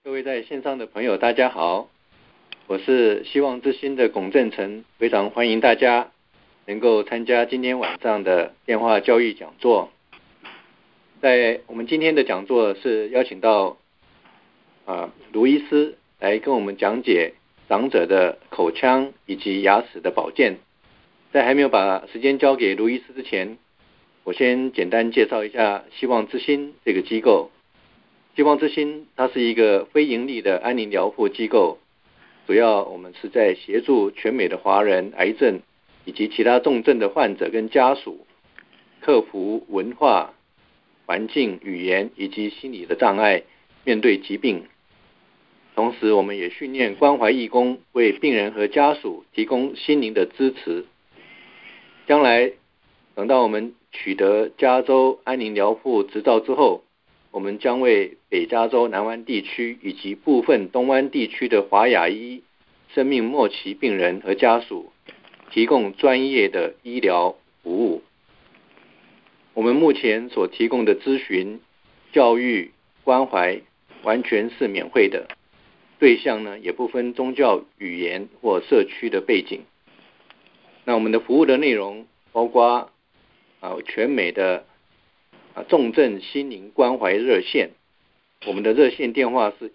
各位在线上的朋友，大家好，我是希望之星的龚正成，非常欢迎大家能够参加今天晚上的电话教育讲座。在我们今天的讲座是邀请到卢医师来跟我们讲解长者的口腔以及牙齿的保健。在还没有把时间交给卢医师之前，我先简单介绍一下希望之星这个机构。希望之星它是一个非营利的安宁疗护机构，主要我们是在协助全美的华人癌症以及其他重症的患者跟家属克服文化、环境、语言以及心理的障碍，面对疾病。同时我们也训练关怀义工，为病人和家属提供心灵的支持。将来等到我们取得加州安宁疗护执照之后，我们将为北加州南湾地区以及部分东湾地区的华亚裔生命末期病人和家属提供专业的医疗服务。我们目前所提供的咨询、教育、关怀完全是免费的，对象呢也不分宗教、语言或社区的背景。那我们的服务的内容包括全美的重症心灵关怀热线，我们的热线电话是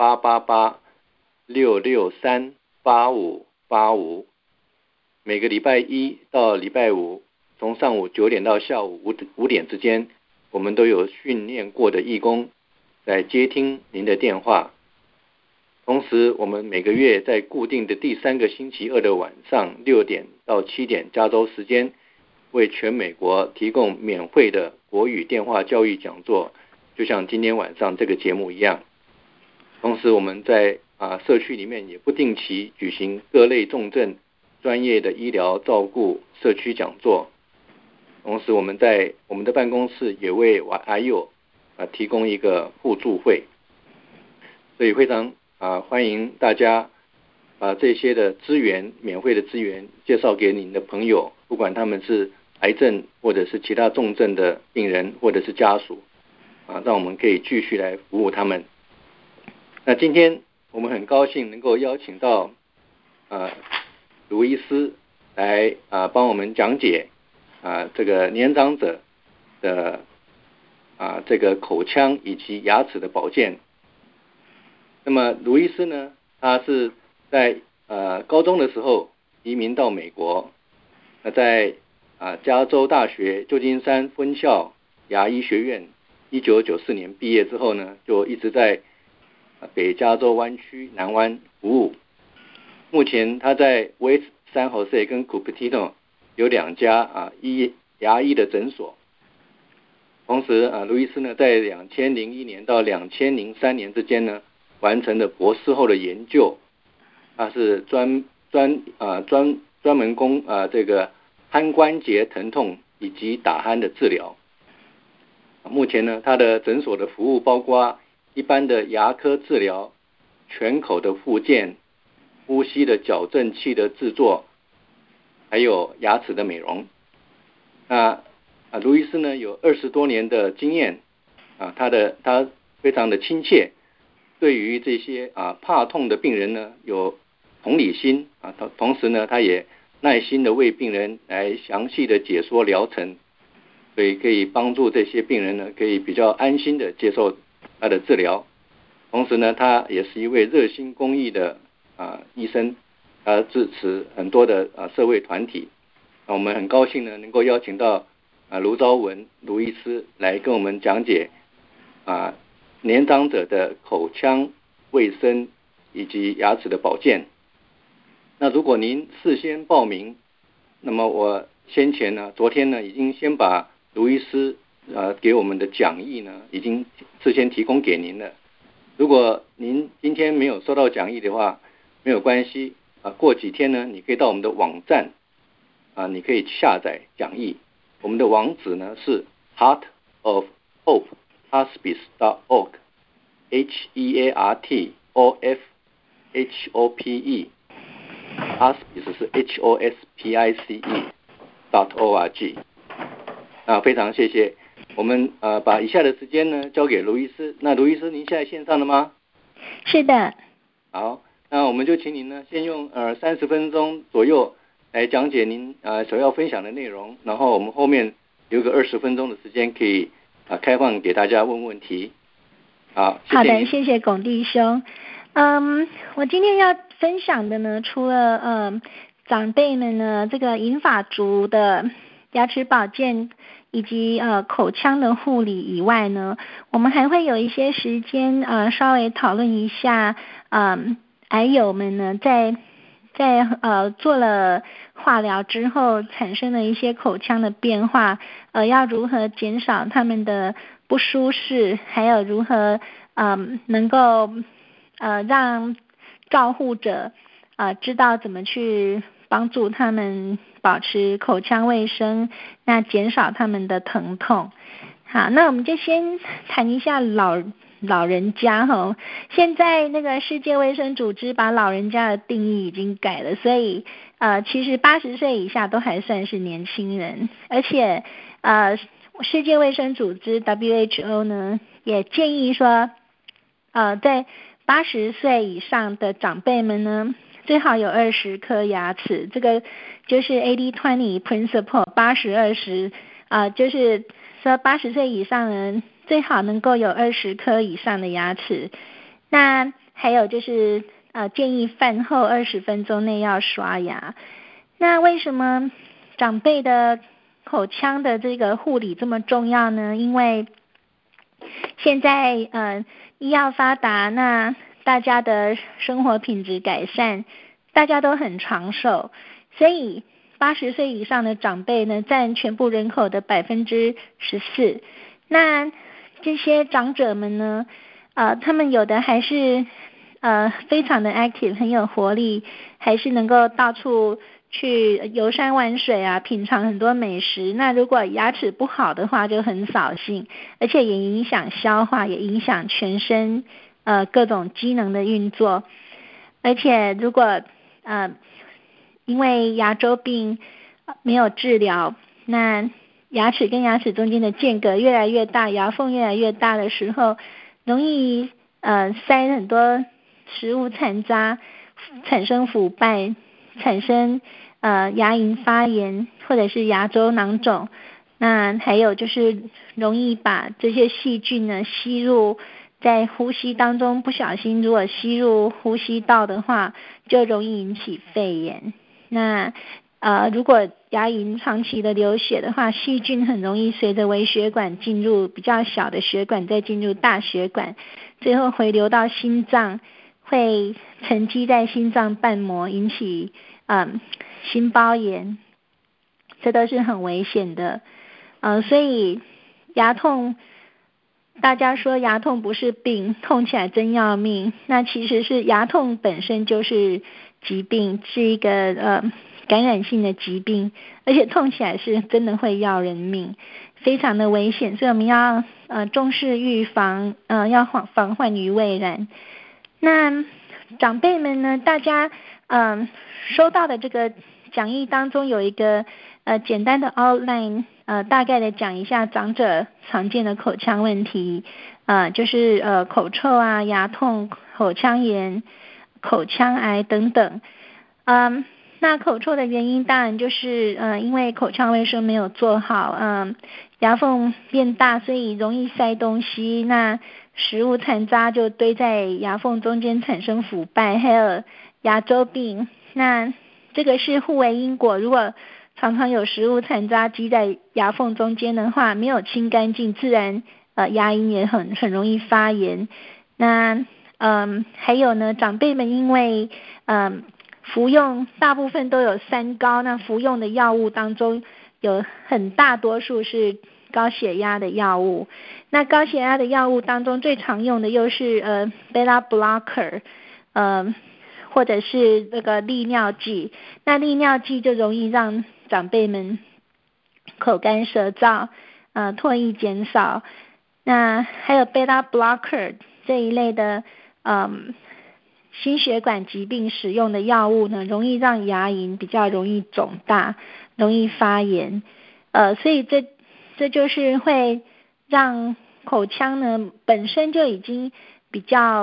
1888-663-8585，每个礼拜一到礼拜五，从上午9点到下午5点之间，我们都有训练过的义工在接听您的电话。同时我们每个月在固定的第3个星期二的晚上6点到7点加州时间，为全美国提供免费的国语电话教育讲座，就像今天晚上这个节目一样。同时我们在社区里面也不定期举行各类重症专业的医疗照顾社区讲座。同时我们在我们的办公室也为癌友提供一个互助会。所以非常欢迎大家把这些的资源，免费的资源介绍给您的朋友，不管他们是癌症或者是其他重症的病人或者是家属让我们可以继续来服务他们。那今天我们很高兴能够邀请到卢医师来帮我们讲解这个年长者的这个口腔以及牙齿的保健。那么卢医师呢，他是在高中的时候移民到美国，在加州大学旧金山分校牙医学院1994年毕业之后呢，就一直在北加州湾区南湾服务。目前他在 West San Jose 跟 Cupertino 有2家牙医的诊所。同时卢医师呢，在2001年到2003年之间呢，完成了博士后的研究。他是专门供这个颌关节疼痛以及打鼾的治疗。目前呢，他的诊所的服务包括一般的牙科治疗、全口的复健、呼吸的矫正器的制作，还有牙齿的美容。卢医师呢有20多年的经验他非常的亲切，对于这些怕痛的病人呢有同理心同时呢他也耐心的为病人来详细的解说疗程，所以可以帮助这些病人呢可以比较安心的接受他的治疗。同时呢他也是一位热心公益的医生，他支持很多的社会团体。我们很高兴呢能够邀请到卢昭文卢医师来跟我们讲解年长者的口腔卫生以及牙齿的保健。那如果您事先报名，那么我昨天呢已经先把卢医师给我们的讲义呢已经事先提供给您了。如果您今天没有收到讲义的话，没有关系过几天呢你可以到我们的网站你可以下载讲义。我们的网址呢是 Heart of Hope Hospice.org HEARTOFHOPE Hospice 是 HOSPICE.org 非常谢谢。我们把以下的时间呢交给卢医师。那卢医师您现在线上了吗？ 是的。 好，那我们就请您呢先用30分钟左右来讲解您所要分享的内容，然后我们后面留个20分钟的时间可以开放给大家问问题。好，谢谢您。 好的，谢谢龚弟兄。我今天要分享的呢，除了长辈们呢这个银发族的牙齿保健以及口腔的护理以外呢，我们还会有一些时间稍微讨论一下癌友们呢在做了化疗之后产生的一些口腔的变化，要如何减少他们的不舒适，还有如何能够让照护者知道怎么去帮助他们保持口腔卫生，那减少他们的疼痛。好，那我们就先谈一下老人家哈。现在那个世界卫生组织把老人家的定义已经改了，所以其实80岁以下都还算是年轻人，而且世界卫生组织 WHO 呢也建议说在80岁以上的长辈们呢，最好有20颗牙齿，这个就是 80-20 principle 80-20就是说80岁以上人最好能够有20颗以上的牙齿。那还有就是建议饭后20分钟内要刷牙。那为什么长辈的口腔的这个护理这么重要呢？因为现在医药发达，那大家的生活品质改善，大家都很长寿，所以80岁以上的长辈呢占全部人口的14%。那这些长者们呢他们有的还是非常的 active， 很有活力，还是能够到处去游山玩水品尝很多美食。那如果牙齿不好的话就很扫兴，而且也影响消化，也影响全身各种机能的运作。而且如果因为牙周病没有治疗，那牙齿跟牙齿中间的间隔越来越大，牙缝越来越大的时候，容易塞很多食物残渣，产生腐败，产生牙龈发炎或者是牙周囊肿。那还有就是容易把这些细菌呢吸入在呼吸当中，不小心如果吸入呼吸道的话，就容易引起肺炎。那如果牙龈长期的流血的话，细菌很容易随着微血管进入比较小的血管，再进入大血管，最后回流到心脏，会沉积在心脏瓣膜，引起心包炎，这都是很危险的。所以牙痛，大家说牙痛不是病，痛起来真要命，那其实是牙痛本身就是疾病，是一个感染性的疾病，而且痛起来是真的会要人命，非常的危险。所以我们要重视预防，要防患于未然。那长辈们呢，大家收到的这个讲义当中有一个简单的 outline， 大概的讲一下长者常见的口腔问题，就是口臭牙痛、口腔炎、口腔癌等等。那口臭的原因当然就是因为口腔卫生没有做好，牙缝变大，所以容易塞东西，那食物残渣就堆在牙缝中间产生腐败，还有牙周病。那这个是互为因果，如果常常有食物残渣积在牙缝中间的话，没有清干净，自然牙龈也很容易发炎。那还有呢，长辈们因为服用大部分都有三高，那服用的药物当中有很大多数是高血压的药物。那高血压的药物当中最常用的又是beta blocker，或者是这个利尿剂。那利尿剂就容易让长辈们口干舌燥，唾液减少。那还有 beta blocker 这一类的心血管疾病使用的药物呢，容易让牙龈比较容易肿大，容易发炎。所以这就是会让口腔呢本身就已经比较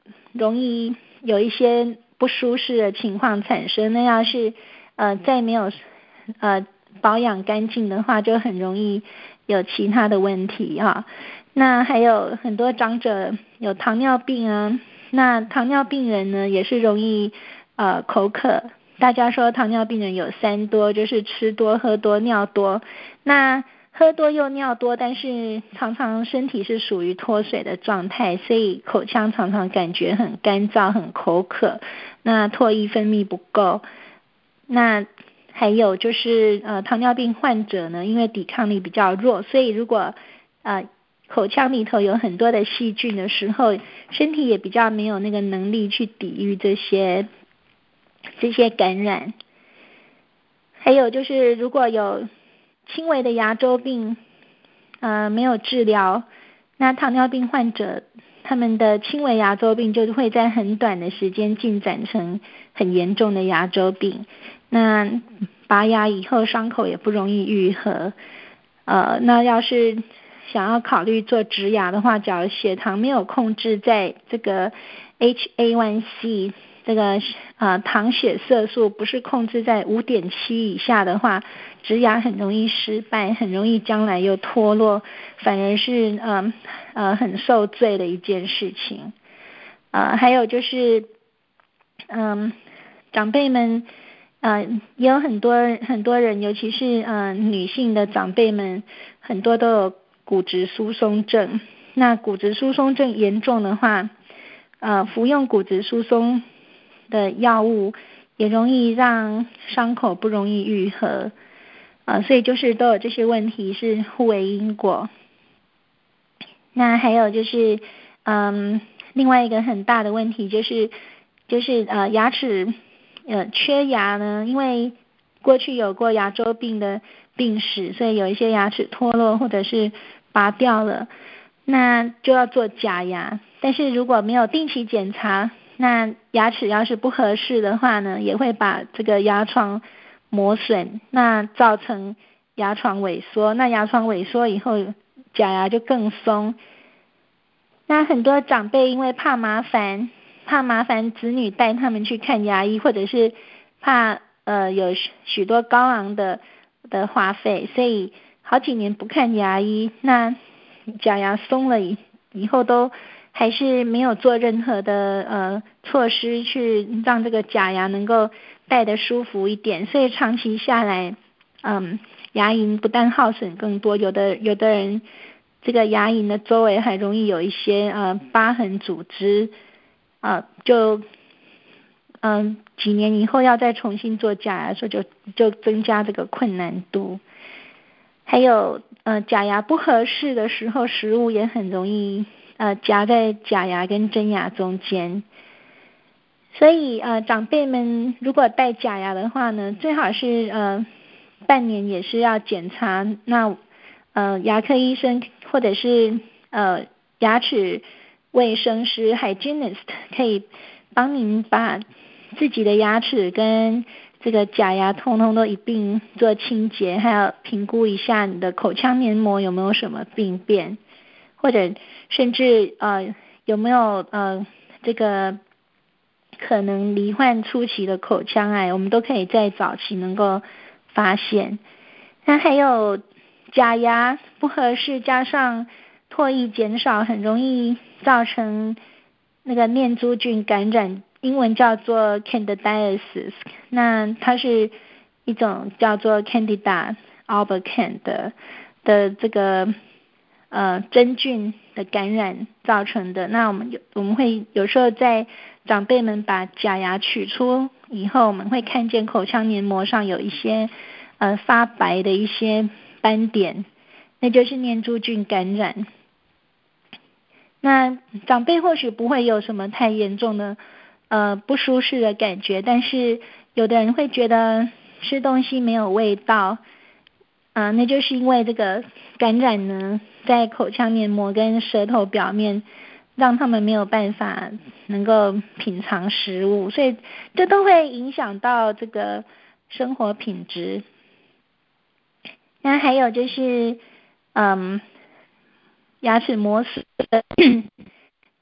容易有一些不舒适的情况产生。那要是再没有保养干净的话，就很容易有其他的问题啊。那还有很多长者有糖尿病啊，那糖尿病人呢也是容易口渴。大家说糖尿病人有3多，就是吃多、喝多、尿多。那喝多又尿多，但是常常身体是属于脱水的状态，所以口腔常常感觉很干燥、很口渴，那唾液分泌不够。那还有就是糖尿病患者呢，因为抵抗力比较弱，所以如果口腔里头有很多的细菌的时候，身体也比较没有那个能力去抵御这些感染。还有就是如果有轻微的牙周病没有治疗，那糖尿病患者他们的轻微牙周病就会在很短的时间进展成很严重的牙周病。那拔牙以后伤口也不容易愈合。那要是想要考虑做植牙的话，假如血糖没有控制在这个 HA1C 这个糖血色素不是控制在 5.7 以下的话，植牙很容易失败，很容易将来又脱落，反而是很受罪的一件事情。还有就是长辈们也有很多人，尤其是女性的长辈们，很多都有骨质疏松症。那骨质疏松症严重的话，服用骨质疏松的药物也容易让伤口不容易愈合。所以就是都有这些问题是互为因果。那还有就是另外一个很大的问题就是牙齿缺牙呢，因为过去有过牙周病的病史，所以有一些牙齿脱落或者是拔掉了，那就要做假牙。但是如果没有定期检查，那牙齿要是不合适的话呢，也会把这个牙床磨损，那造成牙床萎缩。那牙床萎缩以后，假牙就更松。那很多长辈因为怕麻烦子女带他们去看牙医，或者是怕有许多高昂的花费，所以好几年不看牙医。那假牙松了以后都还是没有做任何的措施去让这个假牙能够戴得舒服一点，所以长期下来牙龈不但耗损更多，有的人这个牙龈的周围还容易有一些疤痕组织，就几年以后要再重新做假牙的时候就增加这个困难度。还有假牙不合适的时候，食物也很容易夹在假牙跟真牙中间。所以长辈们如果戴假牙的话呢，最好是半年也是要检查。那牙科医生或者是牙齿卫生师 hygienist 可以帮您把自己的牙齿跟这个假牙通通都一并做清洁，还有评估一下你的口腔黏膜有没有什么病变，或者甚至有没有这个可能罹患初期的口腔癌，我们都可以在早期能够发现。那还有假牙不合适，加上唾液减少，很容易造成那个念珠菌感染，英文叫做 candidiasis。那它是一种叫做 Candida albicans 的这个真菌的感染造成的。那我们会有时候在长辈们把假牙取出以后，我们会看见口腔黏膜上有一些发白的一些斑点，那就是念珠菌感染。那长辈或许不会有什么太严重的不舒适的感觉，但是有的人会觉得吃东西没有味道，那就是因为这个感染呢在口腔黏膜跟舌头表面，让他们没有办法能够品尝食物，所以这都会影响到这个生活品质。那还有就是牙齿磨损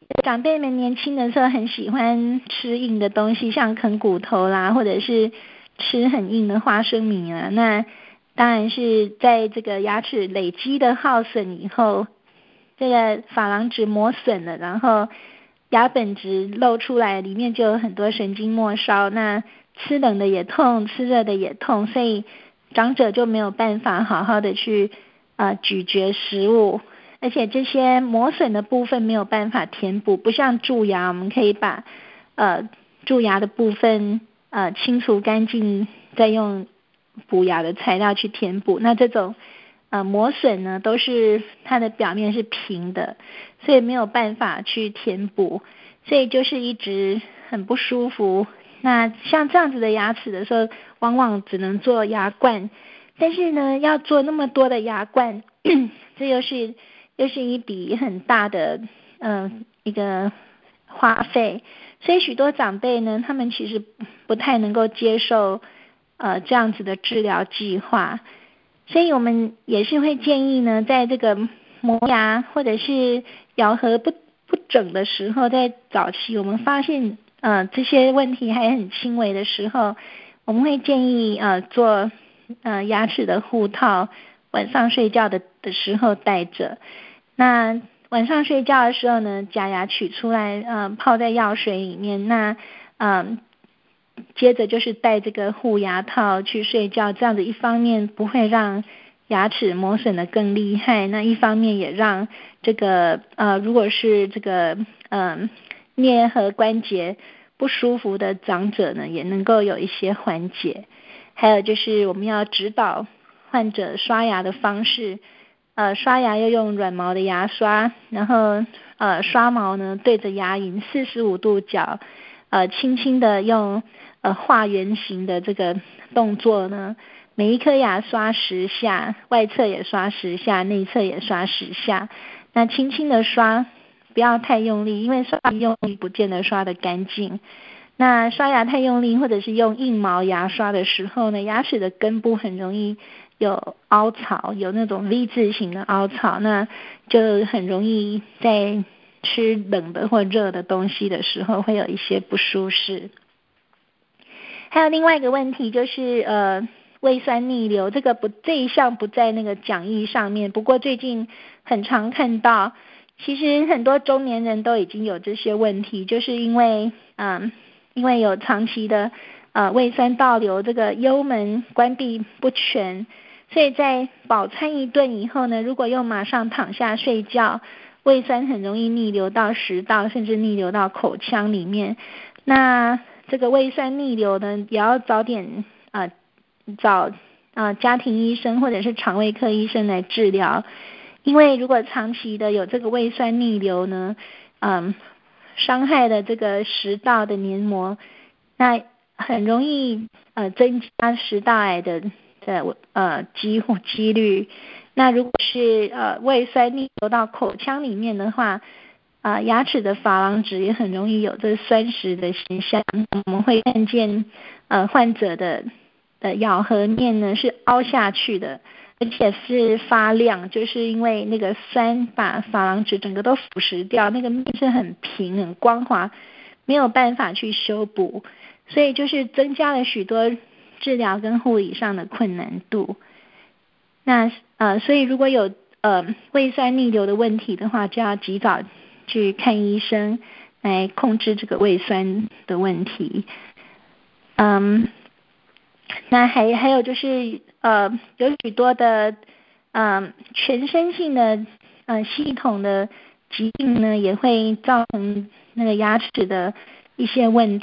长辈们年轻的时候很喜欢吃硬的东西，像啃骨头啦，或者是吃很硬的花生米啊。那当然是在这个牙齿累积的耗损以后，这个珐琅质磨损了，然后牙本质露出来，里面就有很多神经末梢，那吃冷的也痛，吃热的也痛，所以长者就没有办法好好的去咀嚼食物，而且这些磨损的部分没有办法填补，不像蛀牙，我们可以把蛀牙的部分清除干净，再用补牙的材料去填补。那这种磨损呢，都是它的表面是平的，所以没有办法去填补，所以就是一直很不舒服。那像这样子的牙齿的时候，往往只能做牙冠，但是呢，要做那么多的牙冠，这又是一笔很大的一个花费，所以许多长辈呢，他们其实不太能够接受这样子的治疗计划，所以我们也是会建议呢，在这个磨牙或者是咬合不整的时候，在早期我们发现这些问题还很轻微的时候，我们会建议做牙齿的护套，晚上睡觉的时候戴着。那晚上睡觉的时候呢，假牙取出来泡在药水里面，那接着就是戴这个护牙套去睡觉，这样子一方面不会让牙齿磨损的更厉害，那一方面也让这个如果是这个颞颌关节不舒服的长者呢，也能够有一些缓解。还有就是我们要指导患者刷牙的方式，刷牙要用软毛的牙刷，然后刷毛呢对着牙龈45度角，轻轻的用画圆形的这个动作呢，每一颗牙刷10下，外侧也刷10下，内侧也刷10下。那轻轻的刷，不要太用力，因为刷用力不见得刷得干净。那刷牙太用力，或者是用硬毛牙刷的时候呢，牙齿的根部很容易有凹槽，有那种 V 字形的凹槽，那就很容易在吃冷的或热的东西的时候会有一些不舒适。还有另外一个问题就是胃酸逆流，这一项不在那个讲义上面，不过最近很常看到，其实很多中年人都已经有这些问题，就是因为有长期的胃酸倒流，这个幽门关闭不全，所以在饱餐一顿以后呢，如果又马上躺下睡觉，胃酸很容易逆流到食道，甚至逆流到口腔里面。那这个胃酸逆流呢，也要早点找家庭医生或者是肠胃科医生来治疗，因为如果长期的有这个胃酸逆流呢，伤害了这个食道的黏膜，那很容易增加食道癌的几率。那如果是胃酸逆流到口腔里面的话，牙齿的珐琅质也很容易有这酸蚀的现象，我们会看见患者的咬合面呢是凹下去的，而且是发亮，就是因为那个酸把珐琅质整个都腐蚀掉，那个面是很平很光滑，没有办法去修补，所以就是增加了许多治疗跟护理上的困难度。那所以如果有胃酸逆流的问题的话，就要及早去看医生来控制这个胃酸的问题。那还有就是有许多的全身性的系统的疾病呢，也会造成那个牙齿的一些问题，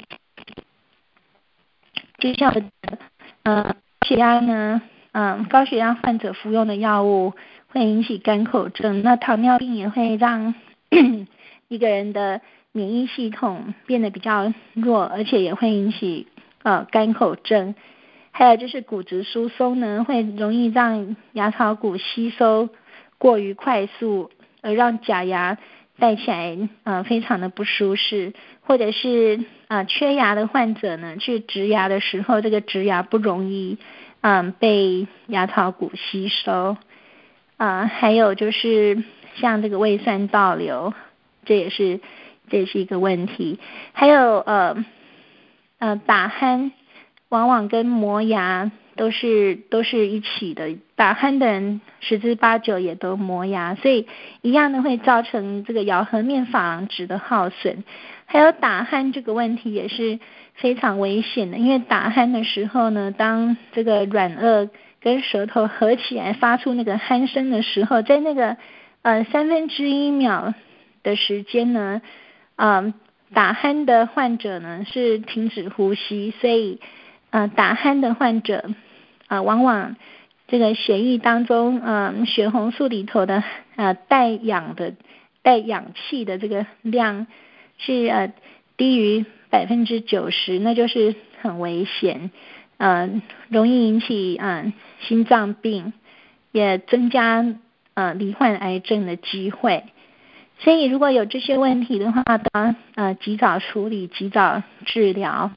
就像血压呢，高血压患者服用的药物会引起干口症，那糖尿病也会让一个人的免疫系统变得比较弱，而且也会引起干口症。还有就是骨质疏松呢，会容易让牙槽骨吸收过于快速，而让假牙戴起来非常的不舒适，或者是缺牙的患者呢，去植牙的时候，这个植牙不容易被牙槽骨吸收。还有就是像这个胃酸倒流，这也是这也是一个问题。还有打鼾，往往跟磨牙都是一起的，打鼾的人十之八九也都磨牙，所以一样的会造成这个咬合面珐琅质的耗损。还有打鼾这个问题也是非常危险的，因为打鼾的时候呢，当这个软腭跟舌头合起来发出那个鼾声的时候，在那个1/3秒的时间呢，打鼾的患者呢是停止呼吸，所以打鼾的患者往往这个血液当中血红素里头的带氧气的这个量是低于90%，那就是很危险，容易引起心脏病，也增加罹患癌症的机会。所以如果有这些问题的话，都要及早处理，及早治疗。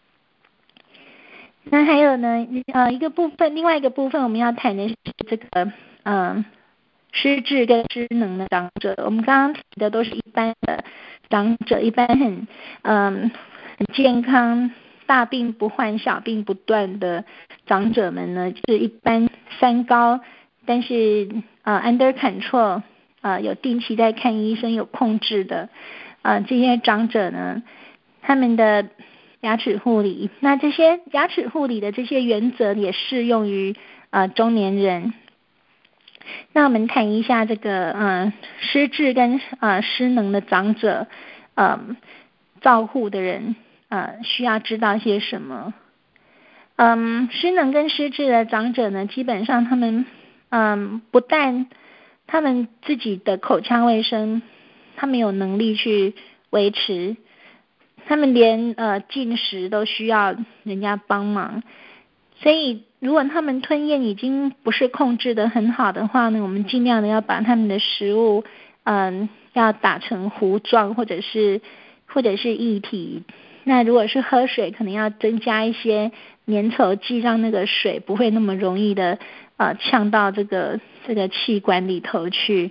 那还有呢，另外一个部分我们要谈的是这个失智跟失能的长者。我们刚刚提的都是一般的长者，一般很健康、大病不患、小病不断的长者们呢，是一般三高，但是under control，有定期在看医生有控制的这些长者呢，他们的牙齿护理，那这些牙齿护理的这些原则也适用于中年人。那我们谈一下这个失智跟失能的长者照护的人需要知道些什么。失能跟失智的长者呢，基本上他们不但他们自己的口腔卫生他们有能力去维持，他们连进食都需要人家帮忙，所以如果他们吞咽已经不是控制的很好的话呢，我们尽量的要把他们的食物要打成糊状或者是液体。那如果是喝水，可能要增加一些粘稠剂，让那个水不会那么容易的呛到这个气管里头去。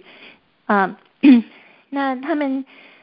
那他们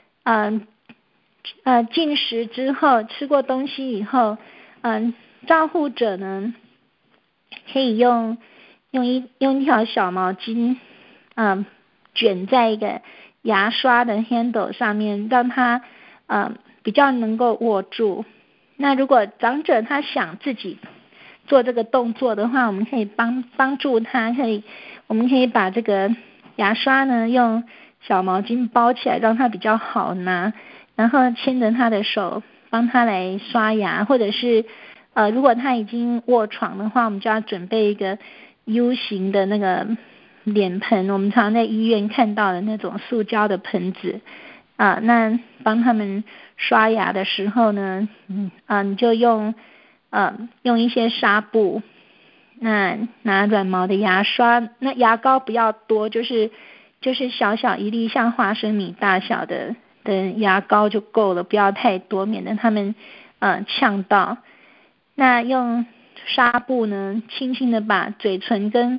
进食之后，吃过东西以后，照护者呢可以用一条小毛巾卷在一个牙刷的 handle 上面，让它比较能够握住。那如果长者他想自己做这个动作的话，我们可以帮助他，我们可以把这个牙刷呢用小毛巾包起来，让他比较好拿，然后牵着他的手帮他来刷牙，或者是如果他已经卧床的话，我们就要准备一个 U 型的那个脸盆，我们常在医院看到的那种塑胶的盆子那帮他们刷牙的时候呢你就用一些纱布，那拿软毛的牙刷，那牙膏不要多，就是小小一粒像花生米大小的牙膏就够了，不要太多，免得他们呛到。那用纱布呢轻轻的把嘴唇跟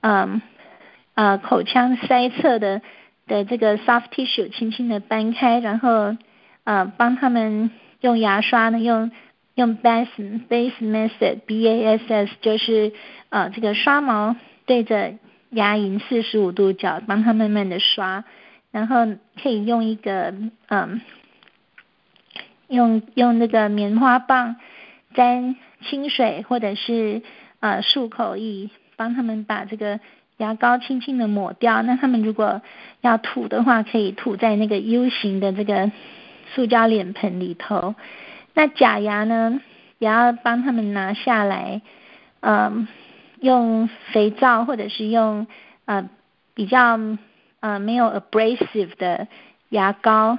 口腔塞侧的这个 soft tissue 轻轻的搬开，然后帮他们用牙刷呢用 BASS method BASS 就是这个刷毛对着牙龈45度角帮他慢慢的刷，然后可以用一个用那个棉花棒沾清水或者是漱口液，帮他们把这个牙膏轻轻的抹掉。那他们如果要吐的话，可以吐在那个 U 型的这个塑胶脸盆里头。那假牙呢也要帮他们拿下来，用肥皂或者是用比较没有 abrasive 的牙膏，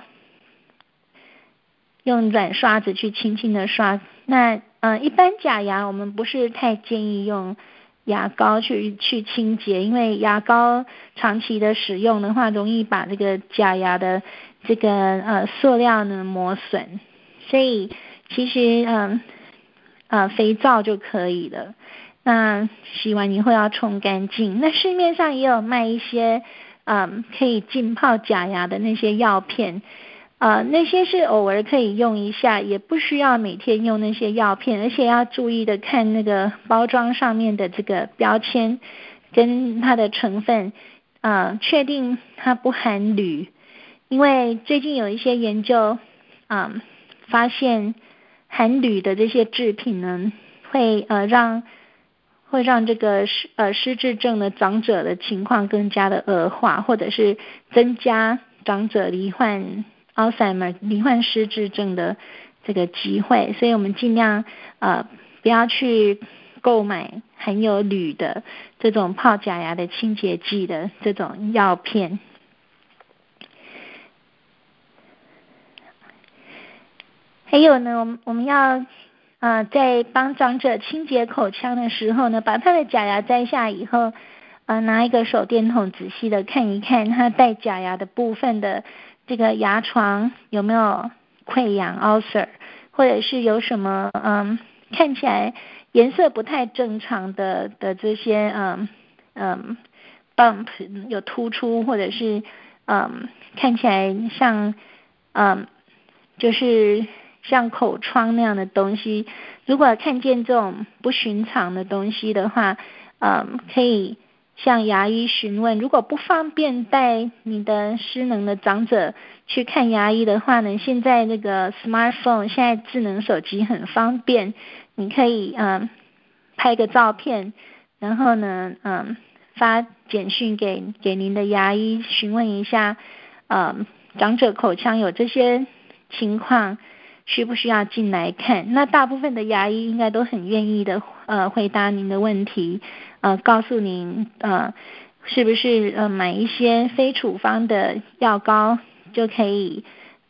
用软刷子去轻轻的刷。那一般假牙我们不是太建议用牙膏去清洁，因为牙膏长期的使用的话，容易把这个假牙的这个塑料呢磨损，所以其实肥皂就可以了。那洗完以后要冲干净。那市面上也有卖一些可以浸泡假牙的那些药片。 那些是偶尔可以用一下，也不需要每天用那些药片，而且要注意的看那个包装上面的这个标签跟它的成分，确定它不含铝，因为最近有一些研究，发现含铝的这些制品呢，会让这个失智症的长者的情况更加的恶化，或者是增加长者罹患 Alzheimer 罹患失智症的这个机会，所以我们尽量不要去购买含有铝的这种泡假牙的清洁剂的这种药片。还有呢，我们要在帮长者清洁口腔的时候呢，把他的假牙摘下以后，拿一个手电筒仔细的看一看他戴假牙的部分的这个牙床有没有溃疡 ulcer， 或者是有什么看起来颜色不太正常的这些bump 有突出，或者是看起来像就是像口疮那样的东西，如果看见这种不寻常的东西的话，可以向牙医询问。如果不方便带你的失能的长者去看牙医的话呢，现在那个 smartphone 现在智能手机很方便，你可以拍个照片，然后呢发简讯给您的牙医询问一下，长者口腔有这些情况，需不需要进来看？那大部分的牙医应该都很愿意的回答您的问题，告诉您是不是买一些非处方的药膏就可以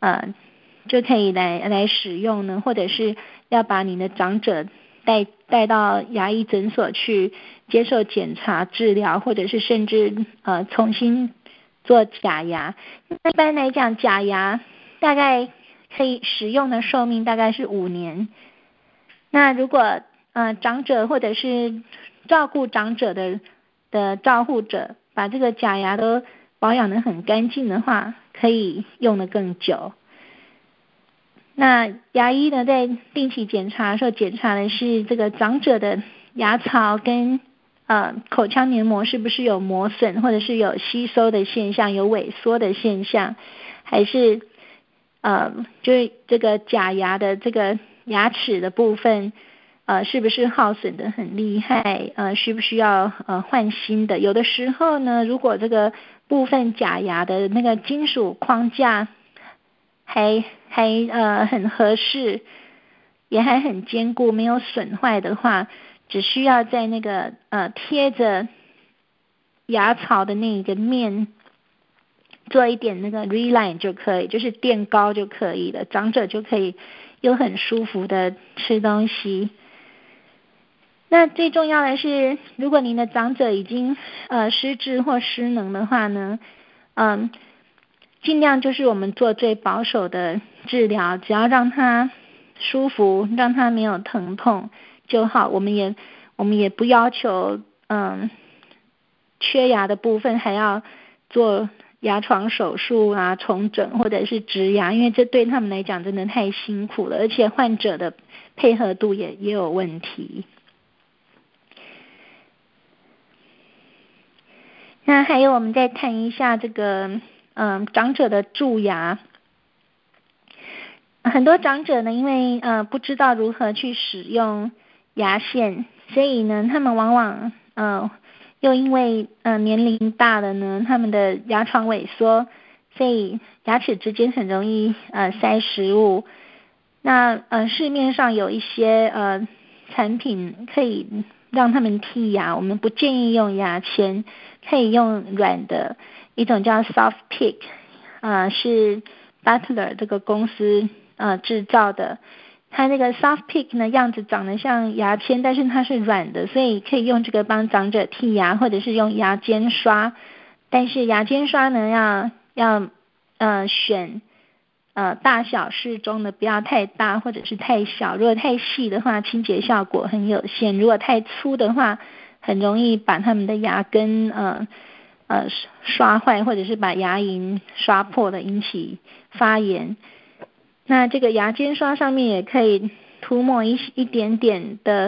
来使用呢？或者是要把你的长者带到牙医诊所去接受检查治疗，或者是甚至重新做假牙。一般来讲，假牙大概可以使用的寿命大概是5年。那如果长者或者是照顾长者的照护者把这个假牙都保养得很干净的话，可以用得更久。那牙医呢，在定期检查的时候，检查的是这个长者的牙槽跟口腔黏膜是不是有磨损，或者是有吸收的现象，有萎缩的现象，还是就是这个假牙的这个牙齿的部分是不是耗损的很厉害，需不需要换新的？有的时候呢，如果这个部分假牙的那个金属框架还很合适，也还很坚固，没有损坏的话，只需要在那个贴着牙槽的那个面做一点那个 reline 就可以，就是垫高就可以了，长者就可以又很舒服的吃东西。那最重要的是，如果您的长者已经失智或失能的话呢，尽量就是我们做最保守的治疗，只要让他舒服，让他没有疼痛就好。我们也不要求缺牙的部分还要做牙床手术啊、重整或者是植牙，因为这对他们来讲真的太辛苦了，而且患者的配合度也有问题。那还有我们再谈一下这个长者的蛀牙。很多长者呢，因为不知道如何去使用牙线，所以呢他们往往又因为年龄大了呢，他们的牙床萎缩，所以牙齿之间很容易塞食物。那市面上有一些产品可以让他们剔牙，我们不建议用牙签，可以用软的，一种叫 Soft Pick，是 Butler 这个公司制造的。它那个 Soft Pick 呢样子长得像牙签，但是它是软的，所以可以用这个帮长者剔牙，或者是用牙尖刷。但是牙尖刷呢要选大小适中的，不要太大或者是太小，如果太细的话清洁效果很有限，如果太粗的话很容易把他们的牙根刷坏或者是把牙龈刷破的引起发炎。那这个牙间刷上面也可以涂抹一点点的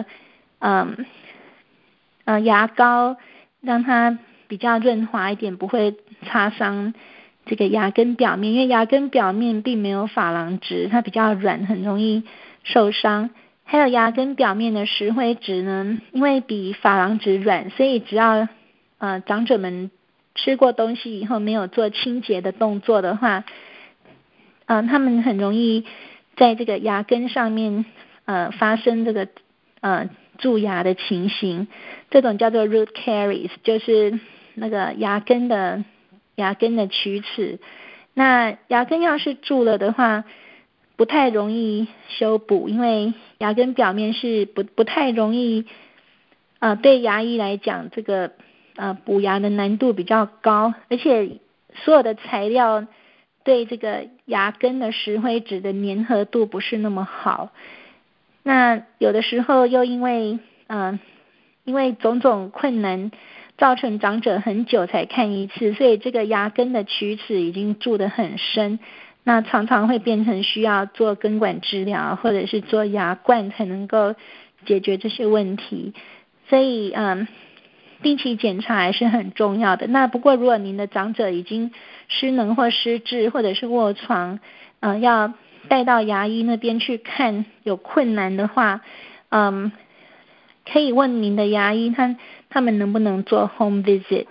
牙膏，让它比较润滑一点，不会擦伤这个牙根表面，因为牙根表面并没有珐琅质，它比较软，很容易受伤。还有牙根表面的石灰质呢，因为比珐琅质软，所以只要长者们吃过东西以后没有做清洁的动作的话，他们很容易在这个牙根上面发生这个蛀牙的情形，这种叫做 root caries， 就是那个牙根的龋齿。那牙根要是蛀了的话，不太容易修补，因为牙根表面是不太容易对牙医来讲，这个补牙的难度比较高，而且所有的材料对这个牙根的石灰质的粘合度不是那么好。那有的时候又因为种种困难，造成长者很久才看一次，所以这个牙根的龋齿已经蛀得很深，那常常会变成需要做根管治疗或者是做牙冠才能够解决这些问题。所以定期检查还是很重要的。那不过如果您的长者已经失能或失智或者是卧床，要带到牙医那边去看有困难的话，可以问您的牙医他们能不能做 home visit。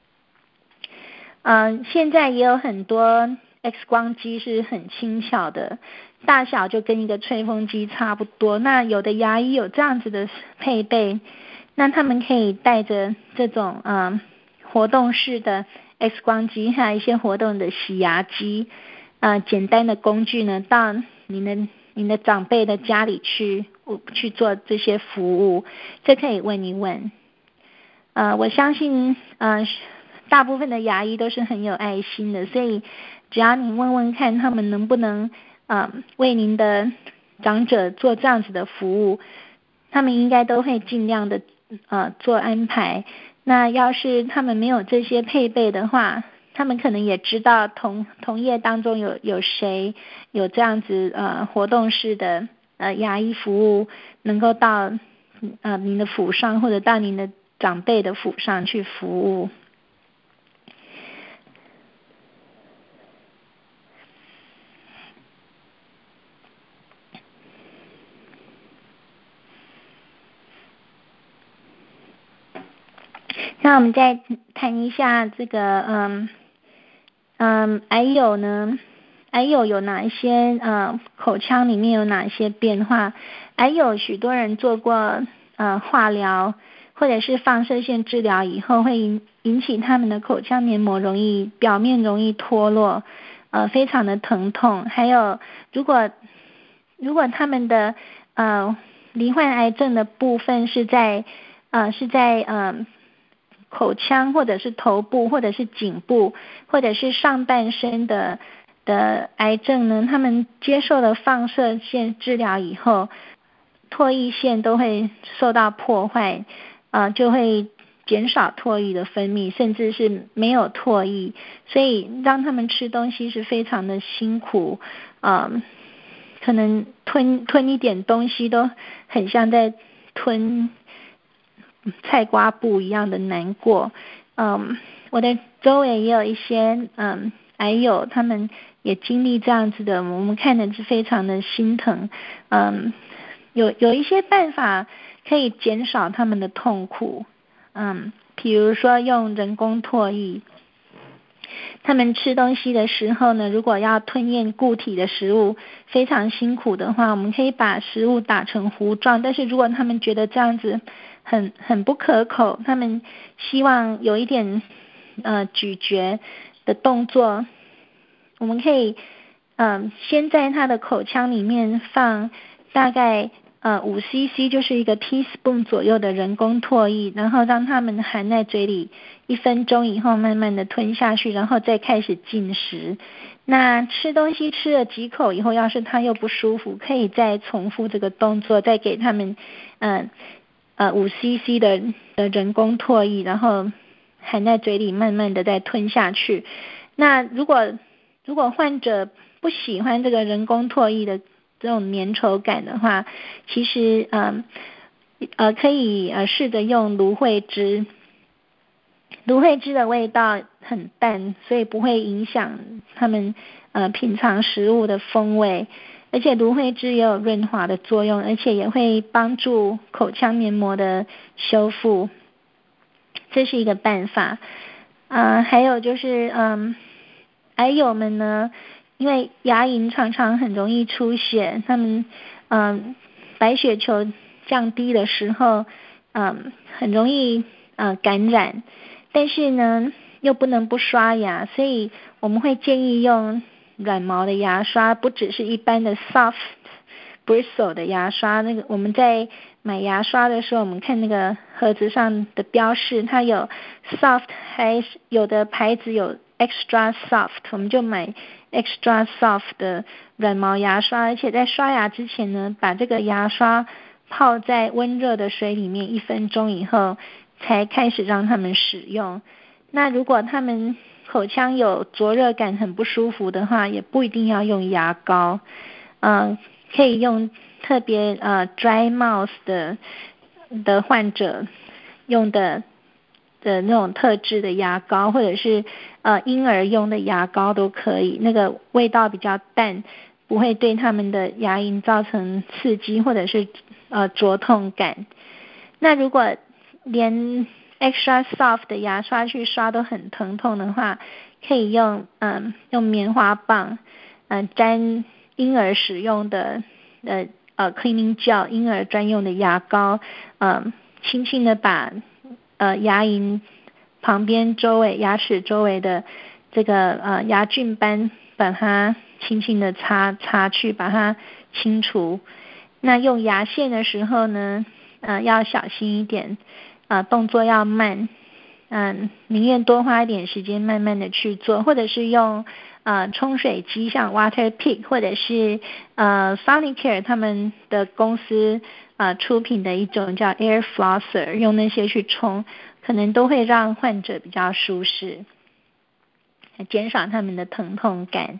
现在也有很多 X 光机是很轻巧的，大小就跟一个吹风机差不多。那有的牙医有这样子的配备，那他们可以带着这种活动式的 X 光机还有一些活动的洗牙机，简单的工具呢，到您的长辈的家里去做这些服务，这可以问一问。我相信大部分的牙医都是很有爱心的，所以只要你问问看他们能不能为您的长者做这样子的服务，他们应该都会尽量的做安排。那要是他们没有这些配备的话，他们可能也知道同业当中有谁有这样子活动式的牙医服务，能够到您的府上或者到您的长辈的府上去服务。那我们再谈一下这个癌友有哪一些口腔里面有哪一些变化？癌友许多人做过化疗或者是放射线治疗以后，会引起他们的口腔黏膜表面容易脱落，非常的疼痛。还有如果他们的罹患癌症的部分是在口腔或者是头部或者是颈部或者是上半身的癌症呢，他们接受了放射线治疗以后，唾液腺都会受到破坏，就会减少唾液的分泌，甚至是没有唾液，所以让他们吃东西是非常的辛苦，可能吞一点东西都很像在吞菜瓜布一样的难过。我的周围也有一些癌友，他们也经历这样子的，我们看的是非常的心疼。有一些办法可以减少他们的痛苦，比如说用人工唾液。他们吃东西的时候呢，如果要吞咽固体的食物非常辛苦的话，我们可以把食物打成糊状，但是如果他们觉得这样子很不可口，他们希望有一点咀嚼的动作，我们可以先在他的口腔里面放大概5cc， 就是一个 teaspoon 左右的人工唾液，然后让他们含在嘴里1分钟以后慢慢的吞下去，然后再开始进食。那吃东西吃了几口以后，要是他又不舒服，可以再重复这个动作，再给他们5cc 的人工唾液，然后含在嘴里，慢慢的再吞下去。那如果患者不喜欢这个人工唾液的这种粘稠感的话，其实可以试着用芦荟汁。芦荟汁的味道很淡，所以不会影响他们品尝食物的风味，而且芦荟汁也有润滑的作用，而且也会帮助口腔黏膜的修复，这是一个办法。还有就是癌友们呢，因为牙龈常常很容易出血，他们白血球降低的时候很容易感染，但是呢又不能不刷牙，所以我们会建议用软毛的牙刷，不只是一般的 soft bristle 的牙刷。那个我们在买牙刷的时候，我们看那个盒子上的标示，它有 soft， 还有的牌子有 extra soft， 我们就买 extra soft 的软毛牙刷。而且在刷牙之前呢，把这个牙刷泡在温热的水里面1分钟以后，才开始让他们使用。那如果他们口腔有灼热感很不舒服的话，也不一定要用牙膏，可以用特别dry mouth 的患者用的那种特制的牙膏，或者是婴儿用的牙膏都可以，那个味道比较淡，不会对他们的牙龈造成刺激或者是灼痛感。那如果连 extra soft 的牙刷去刷都很疼痛的话，可以用棉花棒沾婴儿使用的cleaning gel 婴儿专用的牙膏，轻轻的把牙龈旁边周围牙齿周围的这个牙菌斑把它轻轻的擦去，把它清除。那用牙线的时候呢要小心一点，动作要慢，宁愿多花一点时间慢慢的去做，或者是用冲水机，像 Waterpik 或者是Sonicare 他们的公司出品的一种叫 Air Flosser， 用那些去冲，可能都会让患者比较舒适，减少他们的疼痛感。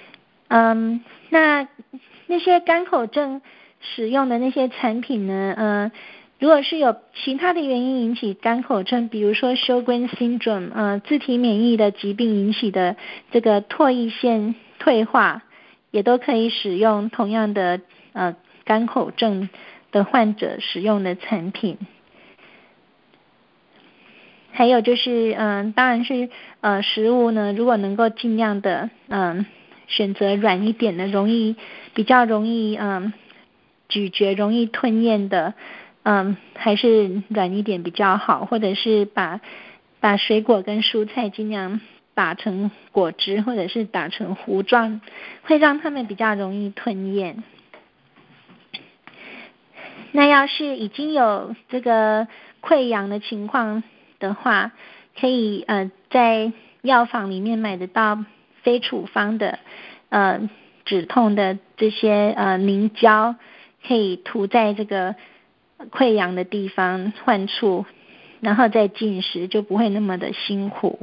那些干口症使用的那些产品呢，如果是有其他的原因引起干口症，比如说 Sjogren syndrome，自体免疫的疾病引起的这个唾液腺退化，也都可以使用同样的干口症的患者使用的产品。还有就是当然是食物呢，如果能够尽量的选择软一点的，比较容易咀嚼容易吞咽的，还是软一点比较好，或者是把水果跟蔬菜尽量打成果汁，或者是打成糊状，会让他们比较容易吞咽。那要是已经有这个溃疡的情况的话，可以在药房里面买得到非处方的止痛的这些凝胶，可以涂在这个溃疡的地方患处，然后再进食，就不会那么的辛苦。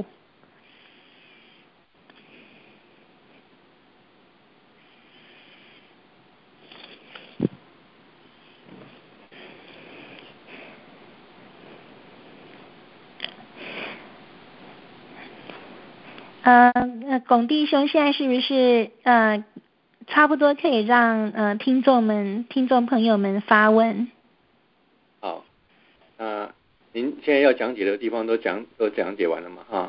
龚弟兄现在是不是差不多可以让听众朋友们发问？ 好，您现在要讲解的地方都讲解完了吗？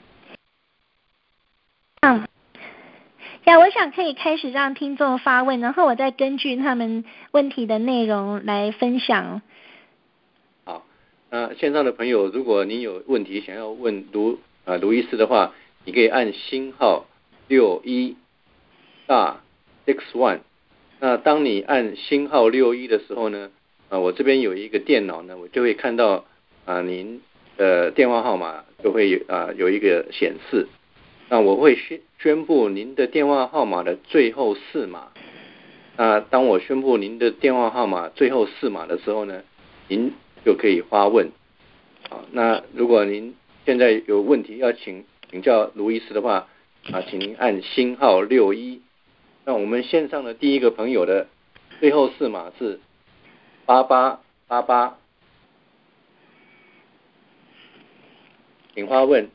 我想可以开始让听众发问，然后我再根据他们问题的内容来分享。 好，那线上的朋友，如果您有问题想要问卢医师的话，你可以按星号61大 X1。那当你按星号61的时候呢，我这边有一个电脑呢，我就会看到您的电话号码就会有一个显示。那我会宣布您的电话号码的最后4码。当我宣布您的电话号码最后4码的时候呢，您就可以发问。好，那如果您现在有问题要请教卢医师的话请您按星号61。那我们线上的第一个朋友的最后4码是8888，请发问。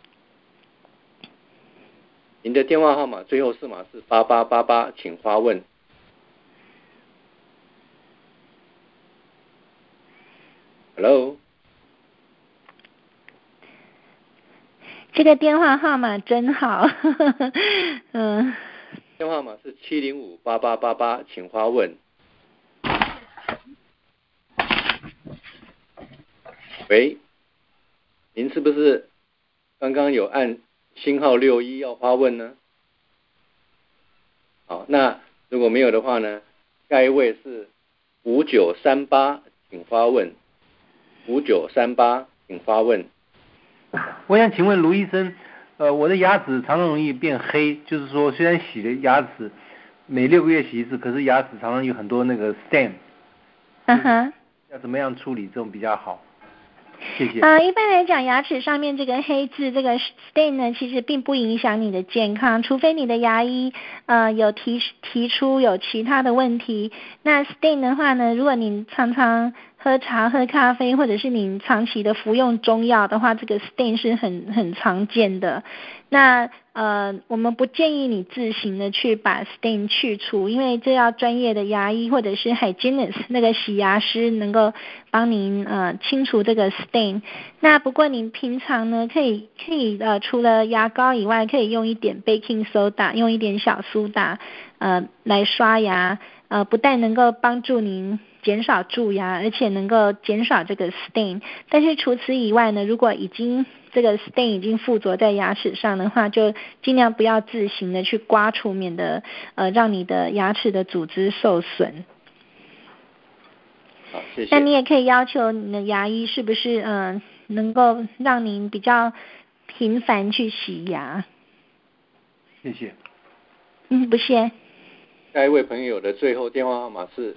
您的电话号码最后4码是8888，请发问。Hello， 这个电话号码真好。 电话号码是7058888，请发问。喂，您是不是刚刚有按星号61要发问呢？好，那如果没有的话呢，下一位是5938，请发问。5938，请发问。 我想请问卢医生，我的牙齿常常容易变黑，就是说虽然洗的牙齿每6个月洗一次，可是牙齿常常有很多那个 stain。要怎么样处理这种比较好？谢谢。 一般来讲，牙齿上面这个黑痣，这个 stain 呢，其实并不影响你的健康，除非你的牙医有提出有其他的问题。那 stain 的话呢，如果你常常喝茶、喝咖啡，或者是你长期的服用中药的话，这个 stain 是很常见的。那我们不建议你自行的去把 stain 去除，因为这要专业的牙医或者是 hygienist 那个洗牙师能够帮您清除这个 stain。那不过您平常呢可以除了牙膏以外，可以用一点 baking soda， 用一点小苏打来刷牙，不但能够帮助您减少蛀牙，而且能够减少这个 stain。但是除此以外呢，如果这个 stain 已经附着在牙齿上的话，就尽量不要自行的去刮除，免得让你的牙齿的组织受损。 好，谢谢。 那你也可以要求你的牙医是不是能够让您比较频繁去洗牙。 谢谢。 不谢。 下一位朋友的最后电话号码是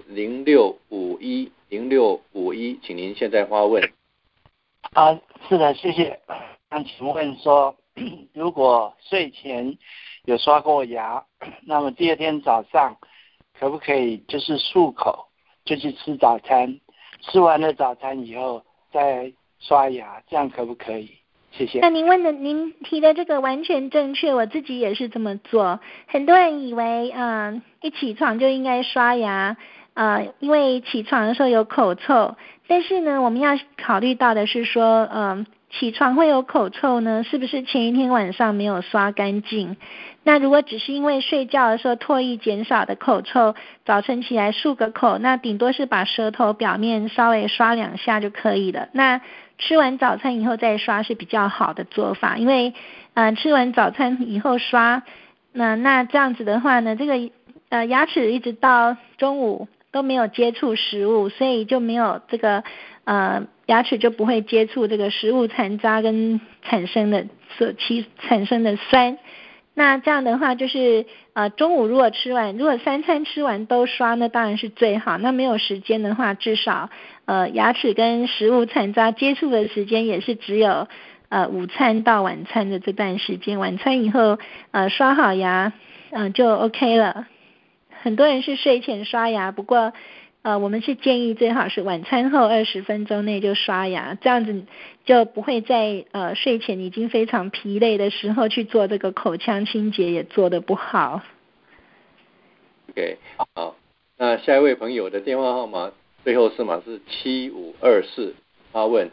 0651，请您现在发问。 是的，谢谢。那请问说，如果睡前有刷过牙，那么第二天早上可不可以就是漱口就去吃早餐，吃完了早餐以后再刷牙，这样可不可以？谢谢。 那您提的这个完全正确，我自己也是这么做。很多人以为一起床就应该刷牙，因为起床的时候有口臭。但是呢，我们要考虑到的是说，起床会有口臭呢，是不是前一天晚上没有刷干净？那如果只是因为睡觉的时候唾液减少的口臭，早晨起来漱个口，那顶多是把舌头表面稍微刷2下就可以了。那吃完早餐以后再刷是比较好的做法，因为吃完早餐以后刷，那这样子的话呢，这个牙齿一直到中午都没有接触食物，所以就没有这个牙齿就不会接触这个食物残渣跟产生的酸。那这样的话就是中午如果3餐吃完都刷，那当然是最好。那没有时间的话，至少牙齿跟食物残渣接触的时间也是只有午餐到晚餐的这段时间。晚餐以后刷好牙就 OK 了。很多人是睡前刷牙，不过我们是建议最好是晚餐后20分钟内就刷牙，这样子就不会在睡前已经非常疲累的时候去做这个口腔清洁，也做得不好。 OK， 好，那下一位朋友的电话号码最后4码是7524，发问。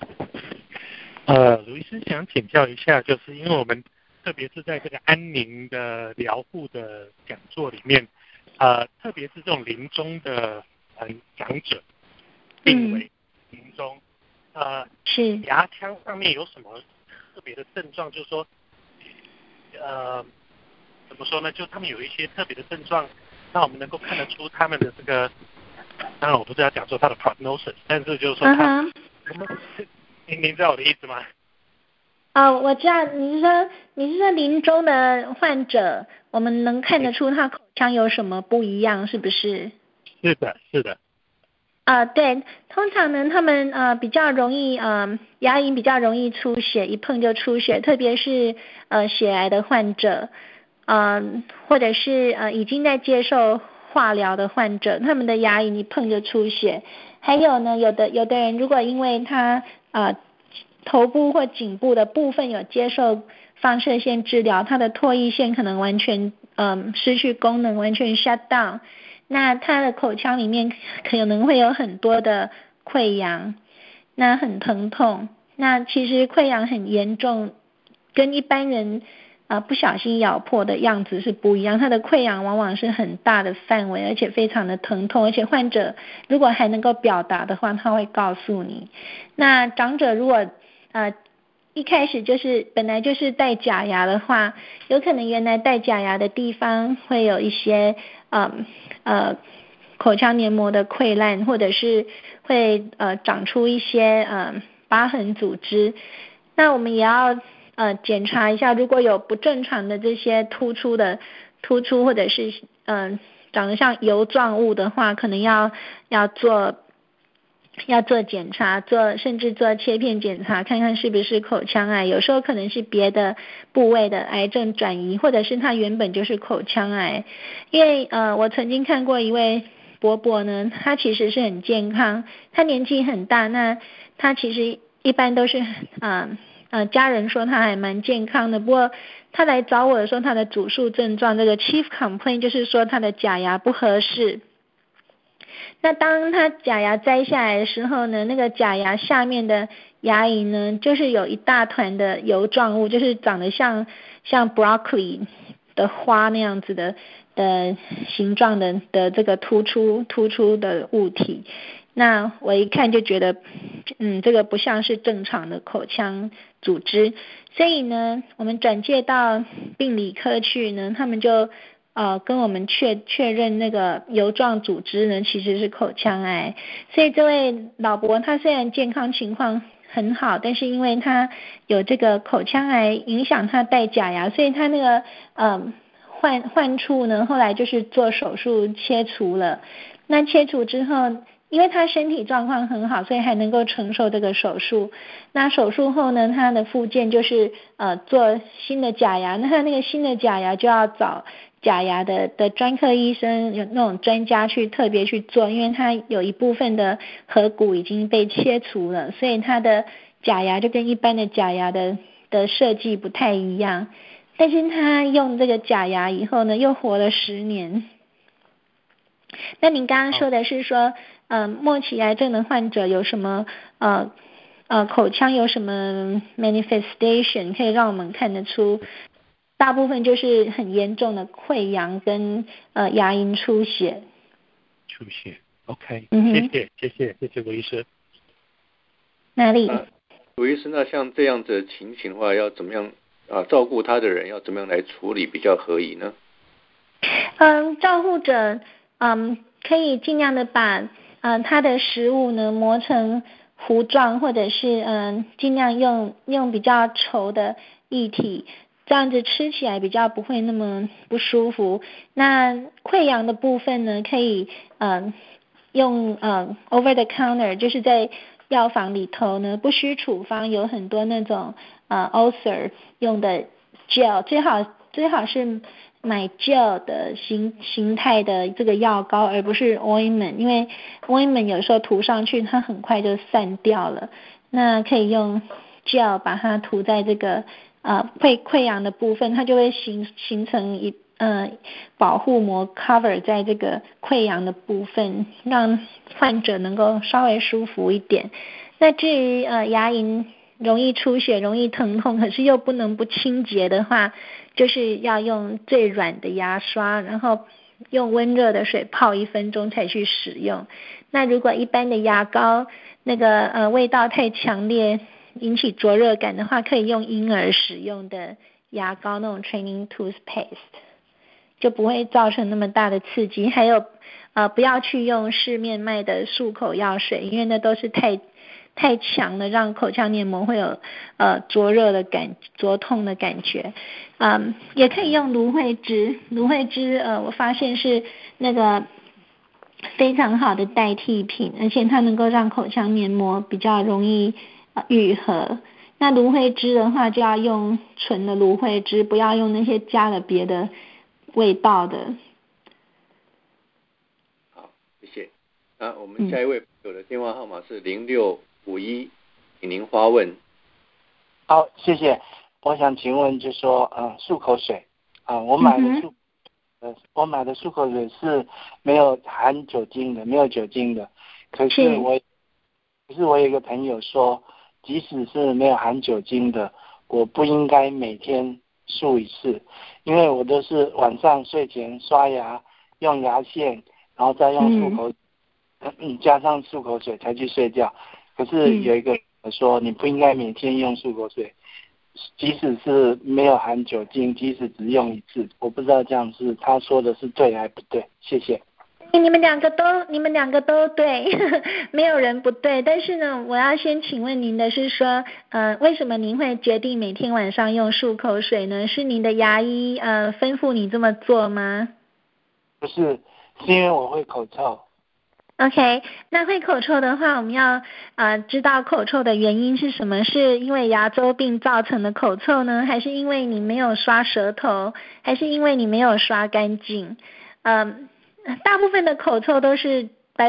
卢医师想请教一下，就是因为我们特别是在这个安宁的疗护的讲座里面，特别是这种临终的长者病危临终， 是牙腔上面有什么特别的症状？就是说，怎么说呢？就他们有一些特别的症状，那我们能够看得出他们的这个，当然我不是要讲说他的 prognosis， 但是就是说他，您知道我的意思吗？ 我知道你是说临终的患者，我们能看得出他口腔有什么不一样，是不是？ 是的，是的。 对，通常呢，他们比较容易牙龈比较容易出血，一碰就出血，特别是血癌的患者，或者是已经在接受化疗的患者，他们的牙龈一碰就出血。还有呢，有的人如果因为他头部或颈部的部分有接受放射线治疗，他的唾液腺可能完全失去功能，完全 shut down。那他的口腔里面可能会有很多的溃疡，那很疼痛。那其实溃疡很严重，跟一般人不小心咬破的样子是不一样。它的溃疡往往是很大的范围，而且非常的疼痛，而且患者如果还能够表达的话，他会告诉你。那长者如果一开始本来就是戴假牙的话，有可能原来戴假牙的地方会有一些口腔黏膜的溃烂，或者是会长出一些疤痕组织。那我们也要检查一下，如果有不正常的这些突出或者是长得像油状物的话，可能要做检查，甚至做切片检查，看看是不是口腔癌。有时候可能是别的部位的癌症转移，或者是它原本就是口腔癌。因为我曾经看过一位伯伯呢，他其实是很健康，他年纪很大，那他其实一般都是家人说他还蛮健康的。不过他来找我的时候，他的主诉症状这个 chief complaint 就是说他的假牙不合适。那当他假牙摘下来的时候呢，那个假牙下面的牙龈呢，就是有一大团的油状物，就是长得像 broccoli 的花那样子的形状的这个突出的物体。那我一看就觉得这个不像是正常的口腔组织，所以呢我们转介到病理科去呢，他们就跟我们确认那个油状组织呢其实是口腔癌。所以这位老伯他虽然健康情况很好，但是因为他有这个口腔癌影响他戴假牙，所以他那个患处呢后来就是做手术切除了。那切除之后，因为他身体状况很好，所以还能够承受这个手术。那手术后呢，他的复健就是做新的假牙。那他那个新的假牙就要找假牙的专科医生，有那种专家去特别去做，因为他有一部分的颌骨已经被切除了，所以他的假牙就跟一般的假牙的设计不太一样。但是他用这个假牙以后呢，又活了10年。那您刚刚说的是说末期癌症的患者有什么口腔有什么 manifestation 可以让我们看得出？大部分就是很严重的溃疡跟牙龈出血。 OK， 谢谢罗医师。 哪里？ 罗医师，那像这样子的情形的话，要怎么样照顾他的人要怎么样来处理比较合宜呢？ 照顾者可以尽量的把他的食物呢磨成糊状，或者是尽量用比较稠的液体，这样子吃起来比较不会那么不舒服。那溃疡的部分呢，可以用over the counter， 就是在药房里头呢不需处方，有很多那种ulcer 用的 gel， 最好是买 gel 的形态的这个药膏，而不是 ointment， 因为 ointment 有时候涂上去它很快就散掉了。那可以用 gel 把它涂在这个溃疡的部分，它就会形成保护膜 cover 在这个溃疡的部分，让患者能够稍微舒服一点。那至于牙龈容易出血、容易疼痛，可是又不能不清洁的话，就是要用最软的牙刷，然后用温热的水泡1分钟才去使用。那如果一般的牙膏那个味道太强烈引起灼热感的话，可以用婴儿使用的牙膏，那种 training toothpaste， 就不会造成那么大的刺激。还有不要去用市面卖的漱口药水，因为那都是太强了，让口腔黏膜会有灼痛的感觉。也可以用芦荟汁，我发现是那个非常好的代替品，而且它能够让口腔黏膜比较容易愈合。那芦荟汁的话，就要用纯的芦荟汁，不要用那些加了别的味道的。 好，谢谢。那我们下一位朋友的电话号码是0651，请您发问。 好，谢谢。我想请问，就说漱口水我买的漱口水是没有含酒精的，没有酒精的。可是我有一个朋友说，即使是没有含酒精的，我不应该每天漱一次，因为我都是晚上睡前刷牙，用牙线，然后再用漱口加上漱口水才去睡觉。可是有一个人说，你不应该每天用漱口水，即使是没有含酒精，即使只用一次。我不知道这样是他说的是对还不对？谢谢。 你们两个都对，没有人不对。但是呢，我要先请问您的是说，为什么您会决定每天晚上用漱口水呢？是您的牙医吩咐你这么做吗？ 不是，是因为我会口臭。 OK， 那会口臭的话，我们要知道口臭的原因是什么？是因为牙周病造成的口臭呢，还是因为你没有刷舌头，还是因为你没有刷干净？大部分的口臭都是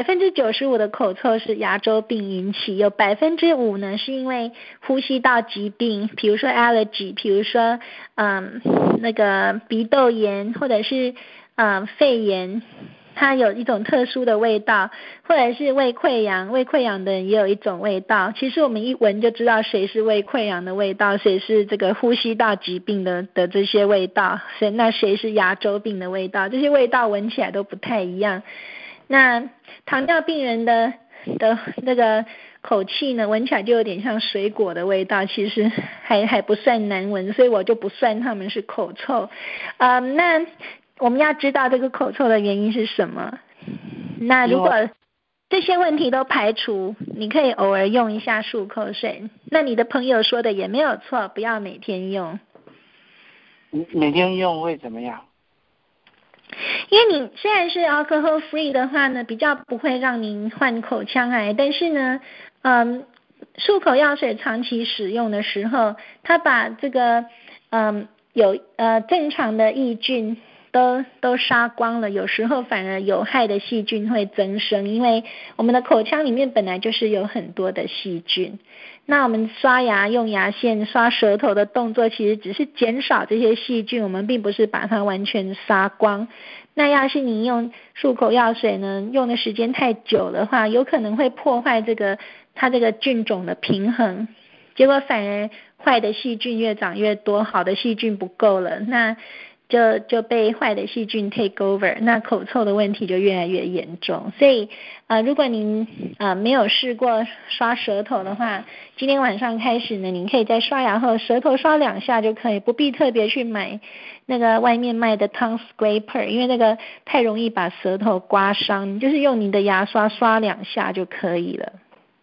95%的口臭是牙周病引起，有5%呢是因为呼吸道疾病，比如说 allergy， 比如说那个鼻窦炎或者是肺炎。它有一种特殊的味道，或者是胃溃疡的人也有一种味道。其实我们一闻就知道谁是胃溃疡的味道，谁是这个呼吸道疾病的这些味道，那谁是牙周病的味道，这些味道闻起来都不太一样。那糖尿病人的那个口气呢，闻起来就有点像水果的味道，其实还不算难闻，所以我就不算他们是口臭。那我们要知道这个口臭的原因是什么。那如果这些问题都排除，你可以偶尔用一下漱口水。那你的朋友说的也没有错，不要每天用。 每天用会怎么样？ 因为你虽然是 alcohol free 的话呢，比较不会让您患口腔癌，但是呢，漱口药水长期使用的时候，它把这个有正常的抑菌都杀光了，有时候反而有害的细菌会增生，因为我们的口腔里面本来就是有很多的细菌。那我们刷牙用牙线刷舌头的动作其实只是减少这些细菌，我们并不是把它完全杀光。那要是你用漱口药水呢，用的时间太久的话，有可能会破坏它这个菌种的平衡，结果反而坏的细菌越长越多，好的细菌不够了，那就被坏的细菌 take over， 那口臭的问题就越来越严重。所以如果您没有试过刷舌头的话，今天晚上开始呢，您可以在刷牙后舌头刷2下就可以，不必特别去买那个外面卖的 tongue scraper， 因为那个太容易把舌头刮伤，你就是用你的牙刷刷2下就可以了。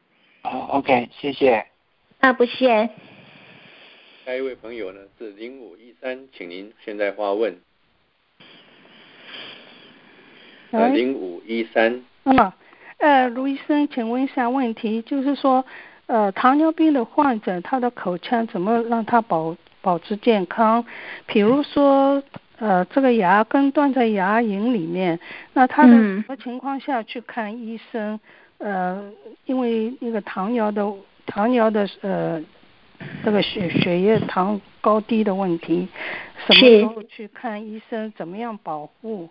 OK， 谢谢。 不谢。 下一位朋友呢是0513，请您现在发问。0513。 卢医生，请问一下问题，就是说，糖尿病的患者，他的口腔怎么让他保持健康？比如说，这个牙根断在牙龈里面，那他的什么情况下去看医生？因为那个糖尿的这个血液糖高低的问题，什么时候去看医生？怎么样保护？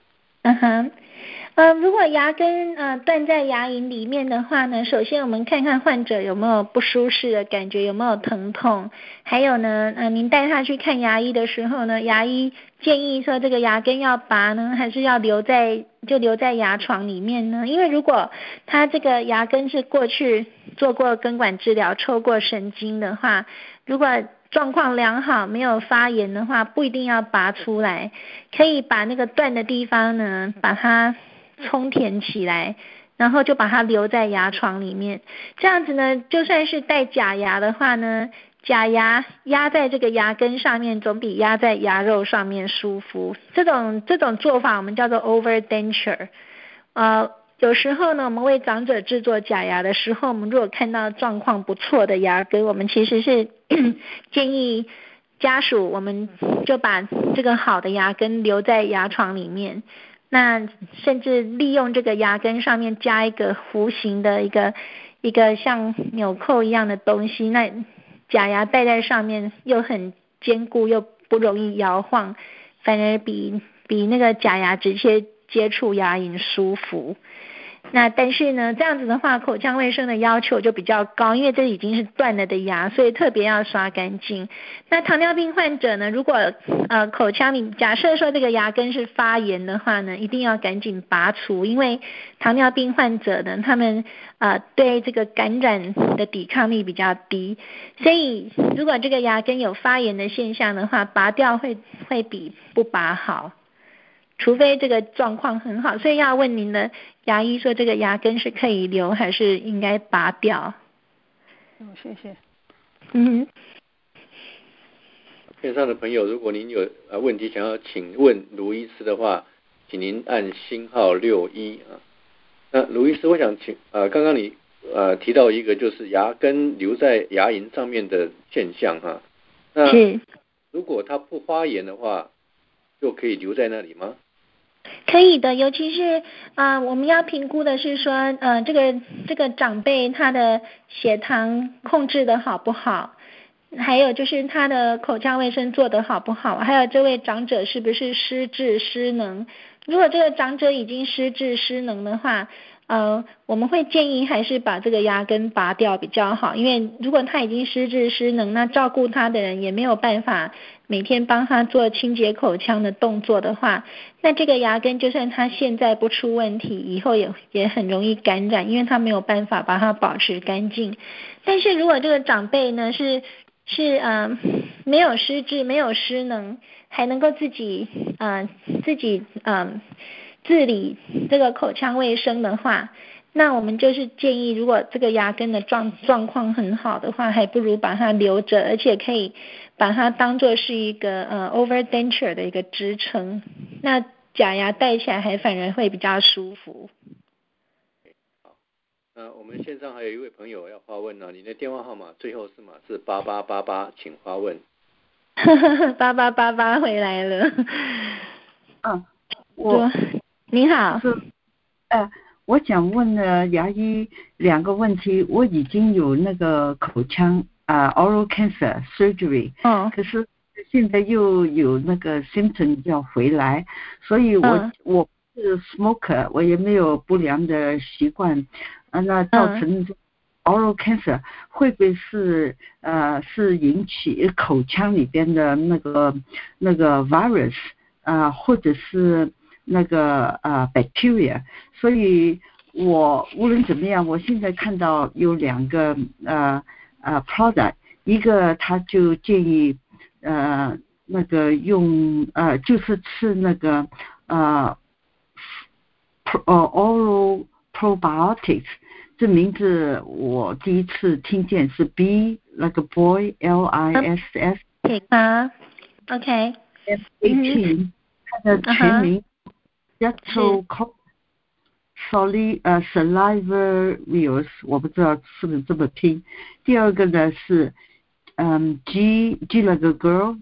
如果牙根断在牙龈里面的话呢，首先我们看看患者有没有不舒适的感觉，有没有疼痛，还有呢您带他去看牙医的时候呢，牙医建议说这个牙根要拔呢，还是要留在牙床里面呢？因为如果他这个牙根是过去做过根管治疗抽过神经的话，如果状况良好没有发炎的话，不一定要拔出来，可以把那个断的地方呢把它充填起来，然后就把它留在牙床里面。这样子呢，就算是戴假牙的话呢，假牙压在这个牙根上面总比压在牙肉上面舒服。这种做法我们叫做 overdenture。 有时候呢，我们为长者制作假牙的时候，我们如果看到状况不错的牙根，我们其实是建议家属，我们就把这个好的牙根留在牙床里面，那甚至利用这个牙根上面加一个弧形的一个像纽扣一样的东西，那假牙戴在上面又很坚固又不容易摇晃，反而比那个假牙直接接触牙龈舒服。那但是呢，这样子的话，口腔卫生的要求就比较高，因为这已经是断了的牙，所以特别要刷干净。那糖尿病患者呢，如果口腔里假设说这个牙根是发炎的话呢，一定要赶紧拔除，因为糖尿病患者呢，他们对这个感染的抵抗力比较低，所以如果这个牙根有发炎的现象的话，拔掉会比不拔好。除非这个状况很好，所以要问您的牙医说这个牙根是可以留还是应该拔掉。 谢谢。 线上的朋友，如果您有问题想要请问卢医师的话，请您按星号61啊。那卢医师，我想请刚刚你提到一个就是牙根留在牙龈上面的现象哈。那如果它不发炎的话，就可以留在那里吗？ 可以的，尤其是我们要评估的是说这个长辈他的血糖控制的好不好，还有就是他的口腔卫生做得好不好，还有这位长者是不是失智失能。如果这个长者已经失智失能的话，我们会建议还是把这个牙根拔掉比较好，因为如果他已经失智失能，那照顾他的人也没有办法每天帮他做清洁口腔的动作的话，那这个牙根就算他现在不出问题，以后也很容易感染，因为他没有办法把它保持干净。但是如果这个长辈呢是没有失智没有失能，还能够自己治理这个口腔卫生的话，那我们就是建议，如果这个牙根的状况很好的话，还不如把它留着，而且可以把它当作是一个overdenture 的一个支撑，那假牙戴起来还反而会比较舒服。 好，那我们线上还有一位朋友要发问呢，你的电话号码最后4码是8888，请发问。 8888回来了。你好。 我想问了牙医2个问题，我已经有那个口腔oral cancer surgery，可是现在又有那个 symptom 要回来，所以我是 smoker， 我也没有不良的习惯，那造成oral cancer 会不会是引起口腔里边的那个 virus 或者是那个bacteria， 所以我无论怎么样，我现在看到有2个product， 一个他就建议那个用就是吃那个oral probiotics， 这名字我第一次听见是 B 那个 boy LISS OK M18， 它的全名Salivavirus， 我不知道是不是这么拼。第二个呢是G 那个 girl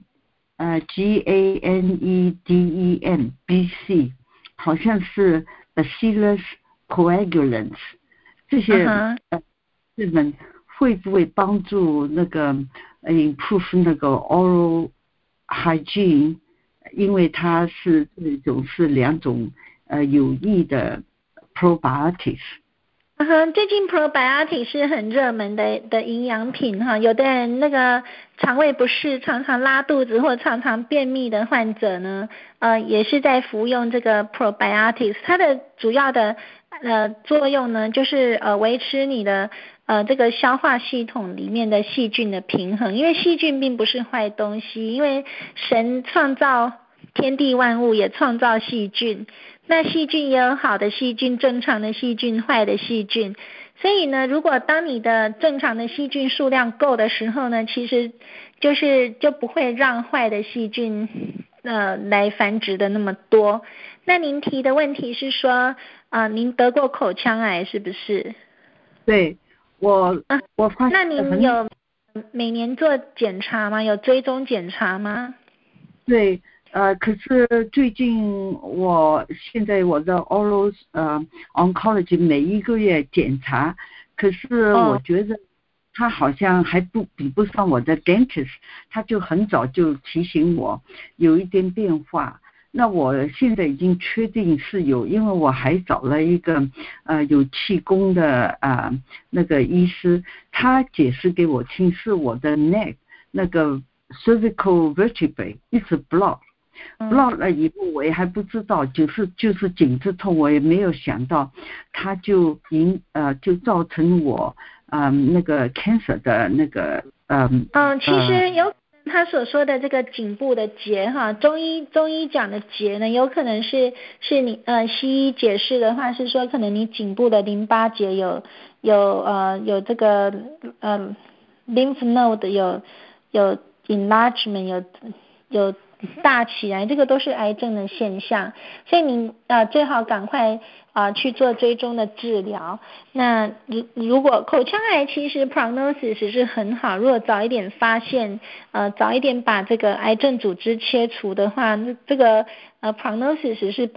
GANEDEN BC， 好像是 Bacillus coagulans， 这些这们会不会帮助那个improve 那个 oral hygiene， 因为它是这种是2种有益的 probiotics。 最近 probiotic 是很热门的营养品哈，有的人那个肠胃不适常常拉肚子或常常便秘的患者呢，也是在服用这个 probiotics， 它的主要的作用呢就是维持你的这个消化系统里面的细菌的平衡，因为细菌并不是坏东西，因为神创造天地万物也创造细菌，那细菌也有好的细菌、正常的细菌、坏的细菌，所以呢，如果当你的正常的细菌数量够的时候呢，其实就不会让坏的细菌来繁殖的那么多。那您提的问题是说您得过口腔癌是不是？ 对，我发现。 那您有每年做检查吗？有追踪检查吗？ 对，可是最近现在我的 oral oncology 每一个月检查，可是我觉得他好像还比不上我的 dentist， 他就很早就提醒我有一点变化。那我现在已经确定是有，因为我还找了一个有气功的那个医师，他解释给我听是我的 neck 那个 cervical vertebrae 一直 block 了以后，我也还不知道，就是颈子痛，我也没有想到，它就造成我那个 cancer 的那个其实有他所说的这个颈部的结哈，中医讲的结呢，有可能是你西医解释的话是说，可能你颈部的淋巴结有这个lymph node 有 enlargement 有大起来，这个都是癌症的现象，所以您最好赶快去做追踪的治疗。那如果口腔癌其实 prognosis 是很好，如果早一点发现，早一点把这个癌症组织切除的话，那这个prognosis 是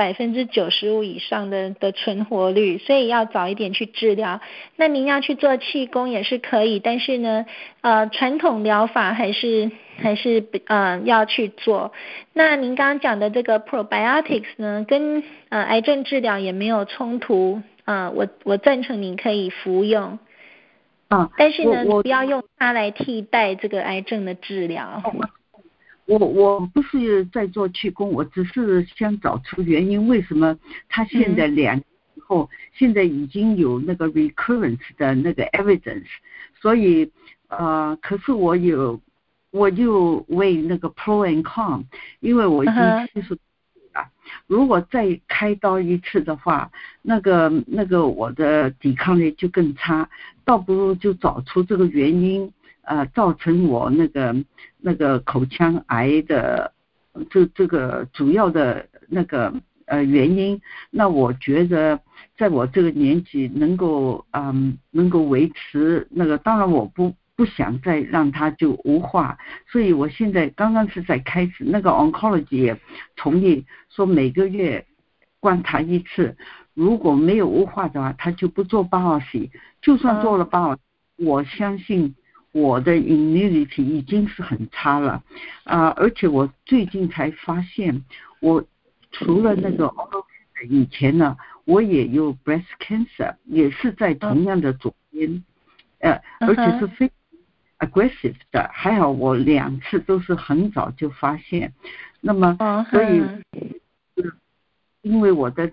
95%以上的存活率，所以要早一点去治疗。那您要去做气功也是可以，但是呢传统疗法还是要去做。那您刚刚讲的这个 probiotics 呢，跟癌症治疗也没有冲突，我赞成您可以服用。但是呢，不要用它来替代这个癌症的治疗。 我不是在做气功，我只是想找出原因，为什么他现在2年以后，现在已经有那个 recurrence 的那个 evidence， 所以可是我就为那个 pro and con， 因为我已经70岁了，如果再开刀一次的话，那个我的抵抗力就更差，倒不如就找出这个原因。造成我那个口腔癌的这个主要的那个原因，那我觉得在我这个年纪能够维持那个，当然我不想再让它就无化，所以我现在刚刚是在开始那个 oncology 也同意说每个月观察一次，如果没有无化的话，他就不做biopsy，就算做了biopsy，我相信。我的 immunity 已经是很差了，而且我最近才发现，我除了那个 oral cancer 以前呢，我也有 breast cancer， 也是在同样的左边，而且是非常 aggressive 的，还好我2次都是很早就发现，那么所以因为我的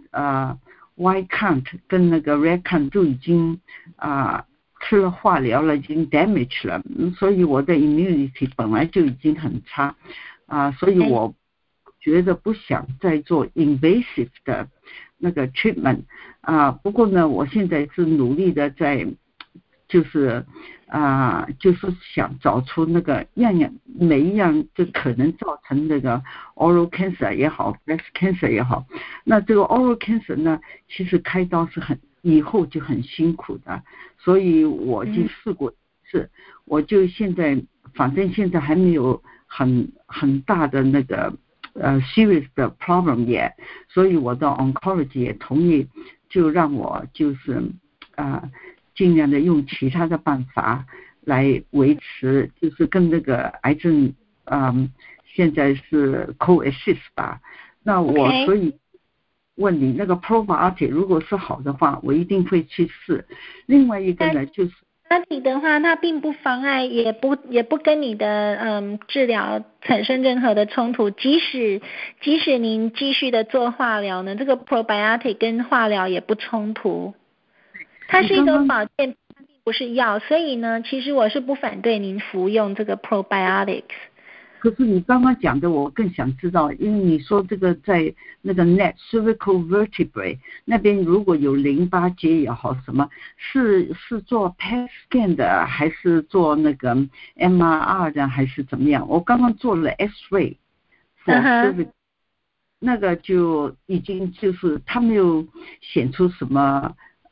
white count 跟那个 red count 都已经吃了化疗了，已经 damage 了，所以我的 immunity 本来就已经很差，所以我觉得不想再做 invasive 的那个 treatment，不过呢，我现在是努力的在，就是想找出那个每一样就可能造成那个 oral cancer 也好 breast cancer 也好，那这个 oral cancer 呢，其实开刀是以后就很辛苦的，所以我就试过一次，我就反正现在还没有很大的那个serious 的 problem 也，所以我的 oncology 也同意，就让我就是尽量的用其他的办法来维持，就是跟那个癌症现在是 coexist 吧，那我所以问你那个 probiotic 如果是好的话，我一定会去试。另外一个呢，就是 probiotic 的话，它并不妨碍，也不跟你的治疗产生任何的冲突。即使您继续的做化疗呢，这个 probiotic 跟化疗也不冲突。它是一种保健，它并不是药，所以呢，其实我是不反对您服用这个 probiotics。 可是你刚刚讲的我更想知道，因为你说这个在那个 neck cervical vertebrae 那边如果有淋巴结也好什么，是做 PET scan 的还是做那个 MRI 的还是怎么样？我刚刚做了 X-ray 那个就已经就是他没有显出什么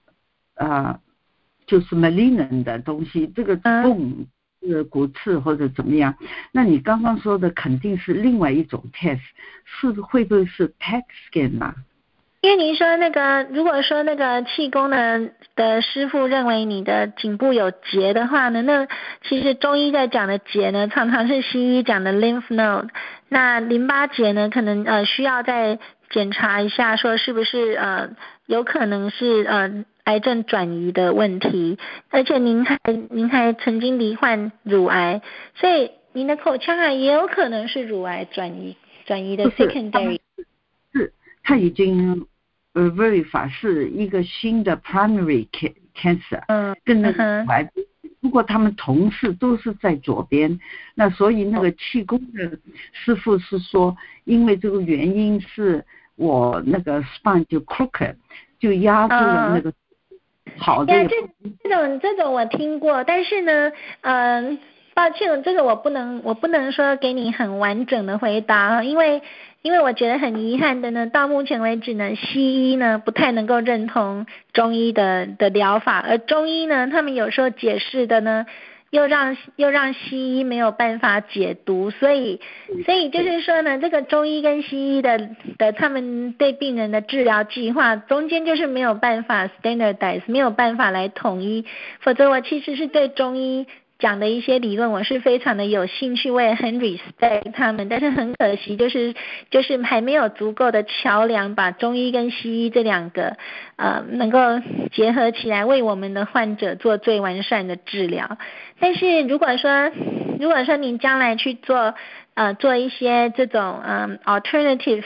就是 malignant 的东西，这个bone骨刺或者怎么样。那你刚刚说的肯定是另外一种 test， 会不会是 PET scan 啊？ 因为您说那个，如果说那个气功的师傅认为你的颈部有结的话呢，那其实中医在讲的结呢，常常是西医讲的 lymph node。那淋巴结呢，可能需要再检查一下，说是不是有可能是癌症转移的问题。而且您还曾经罹患乳癌，所以您的口腔癌也有可能是乳癌转移的 secondary。 是，他已经verify 是一个新的 primary cancer，跟那个癌。如果他们同事都是在左边，那所以那个气功的师傅是说，因为这个原因是我那个 spine 就 crooked， 就压住了那个好的。 这种我听过，但是呢，抱歉，这个我不能说给你很完整的回答，因为我觉得很遗憾的呢，到目前为止呢，西医呢不太能够认同中医的疗法，而中医呢，他们有时候解释的呢，又让西医没有办法解读，所以就是说呢，这个中医跟西医的他们对病人的治疗计划中间就是没有办法 standardize， 没有办法来统一，否则我其实是对中医讲的一些理论我是非常的有兴趣，我也很 respect 他们，但是很可惜就是还没有足够的桥梁把中医跟西医这两个能够结合起来，为我们的患者做最完善的治疗。但是如果说您将来去做一些这种alternative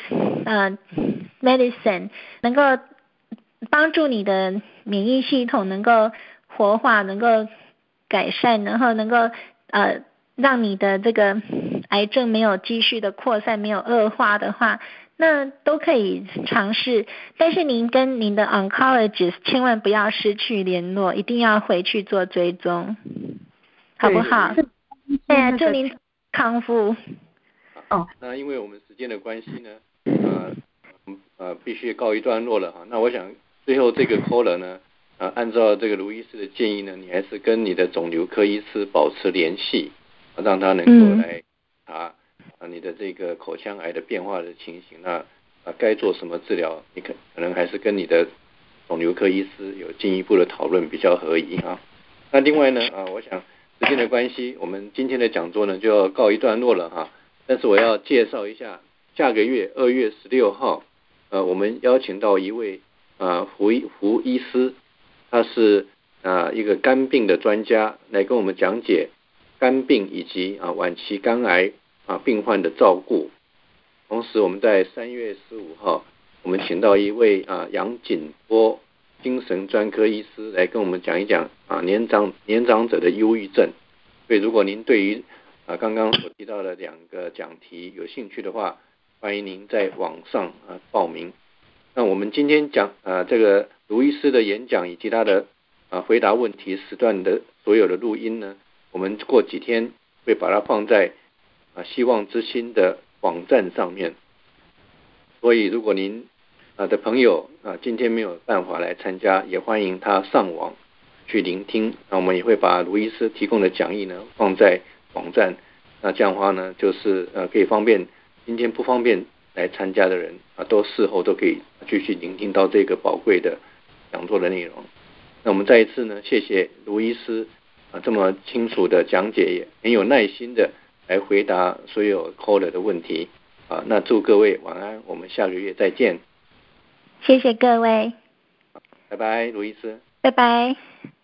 medicine， 能够帮助你的免疫系统能够活化，能够改善，然后能够让你的这个癌症没有继续的扩散，没有恶化的话，那都可以尝试。但是您跟您的 oncologist 千万不要失去联络，一定要回去做追踪，好不好？对啊，祝您康复。 那因为我们时间的关系呢，必须告一段落了哈。那我想最后这个 caller 呢，按照这个卢医师的建议呢，你还是跟你的肿瘤科医师保持联系，让他能够来查你的这个口腔癌的变化的情形。那该做什么治疗，你可能还是跟你的肿瘤科医师有进一步的讨论比较合宜啊。那另外呢，我想时间的关系，我们今天的讲座呢就要告一段落了哈。但是我要介绍一下，下个月2月16号，我们邀请到一位胡医师，他是一个肝病的专家，来跟我们讲解肝病以及晚期肝癌病患的照顾。同时我们在3月15号，我们请到一位杨锦波精神专科医师来跟我们讲一讲年长者的忧郁症。所以如果您对于刚刚所提到的2个讲题有兴趣的话，欢迎您在网上报名。那我们今天讲这个卢医师的演讲以及他的回答问题时段的所有的录音呢，我们过几天会把它放在希望之星的网站上面。所以如果您的朋友今天没有办法来参加，也欢迎他上网去聆听。那我们也会把卢医师提供的讲义呢放在网站，那这样的话呢，就是可以方便今天不方便来参加的人都事后都可以继续聆听到这个宝贵的讲座的内容。那我们再一次呢，谢谢卢医师这么清楚的讲解，也很有耐心的来回答所有 caller 的问题那祝各位晚安，我们下个月再见。 谢谢各位， 拜拜，卢医师。 拜拜。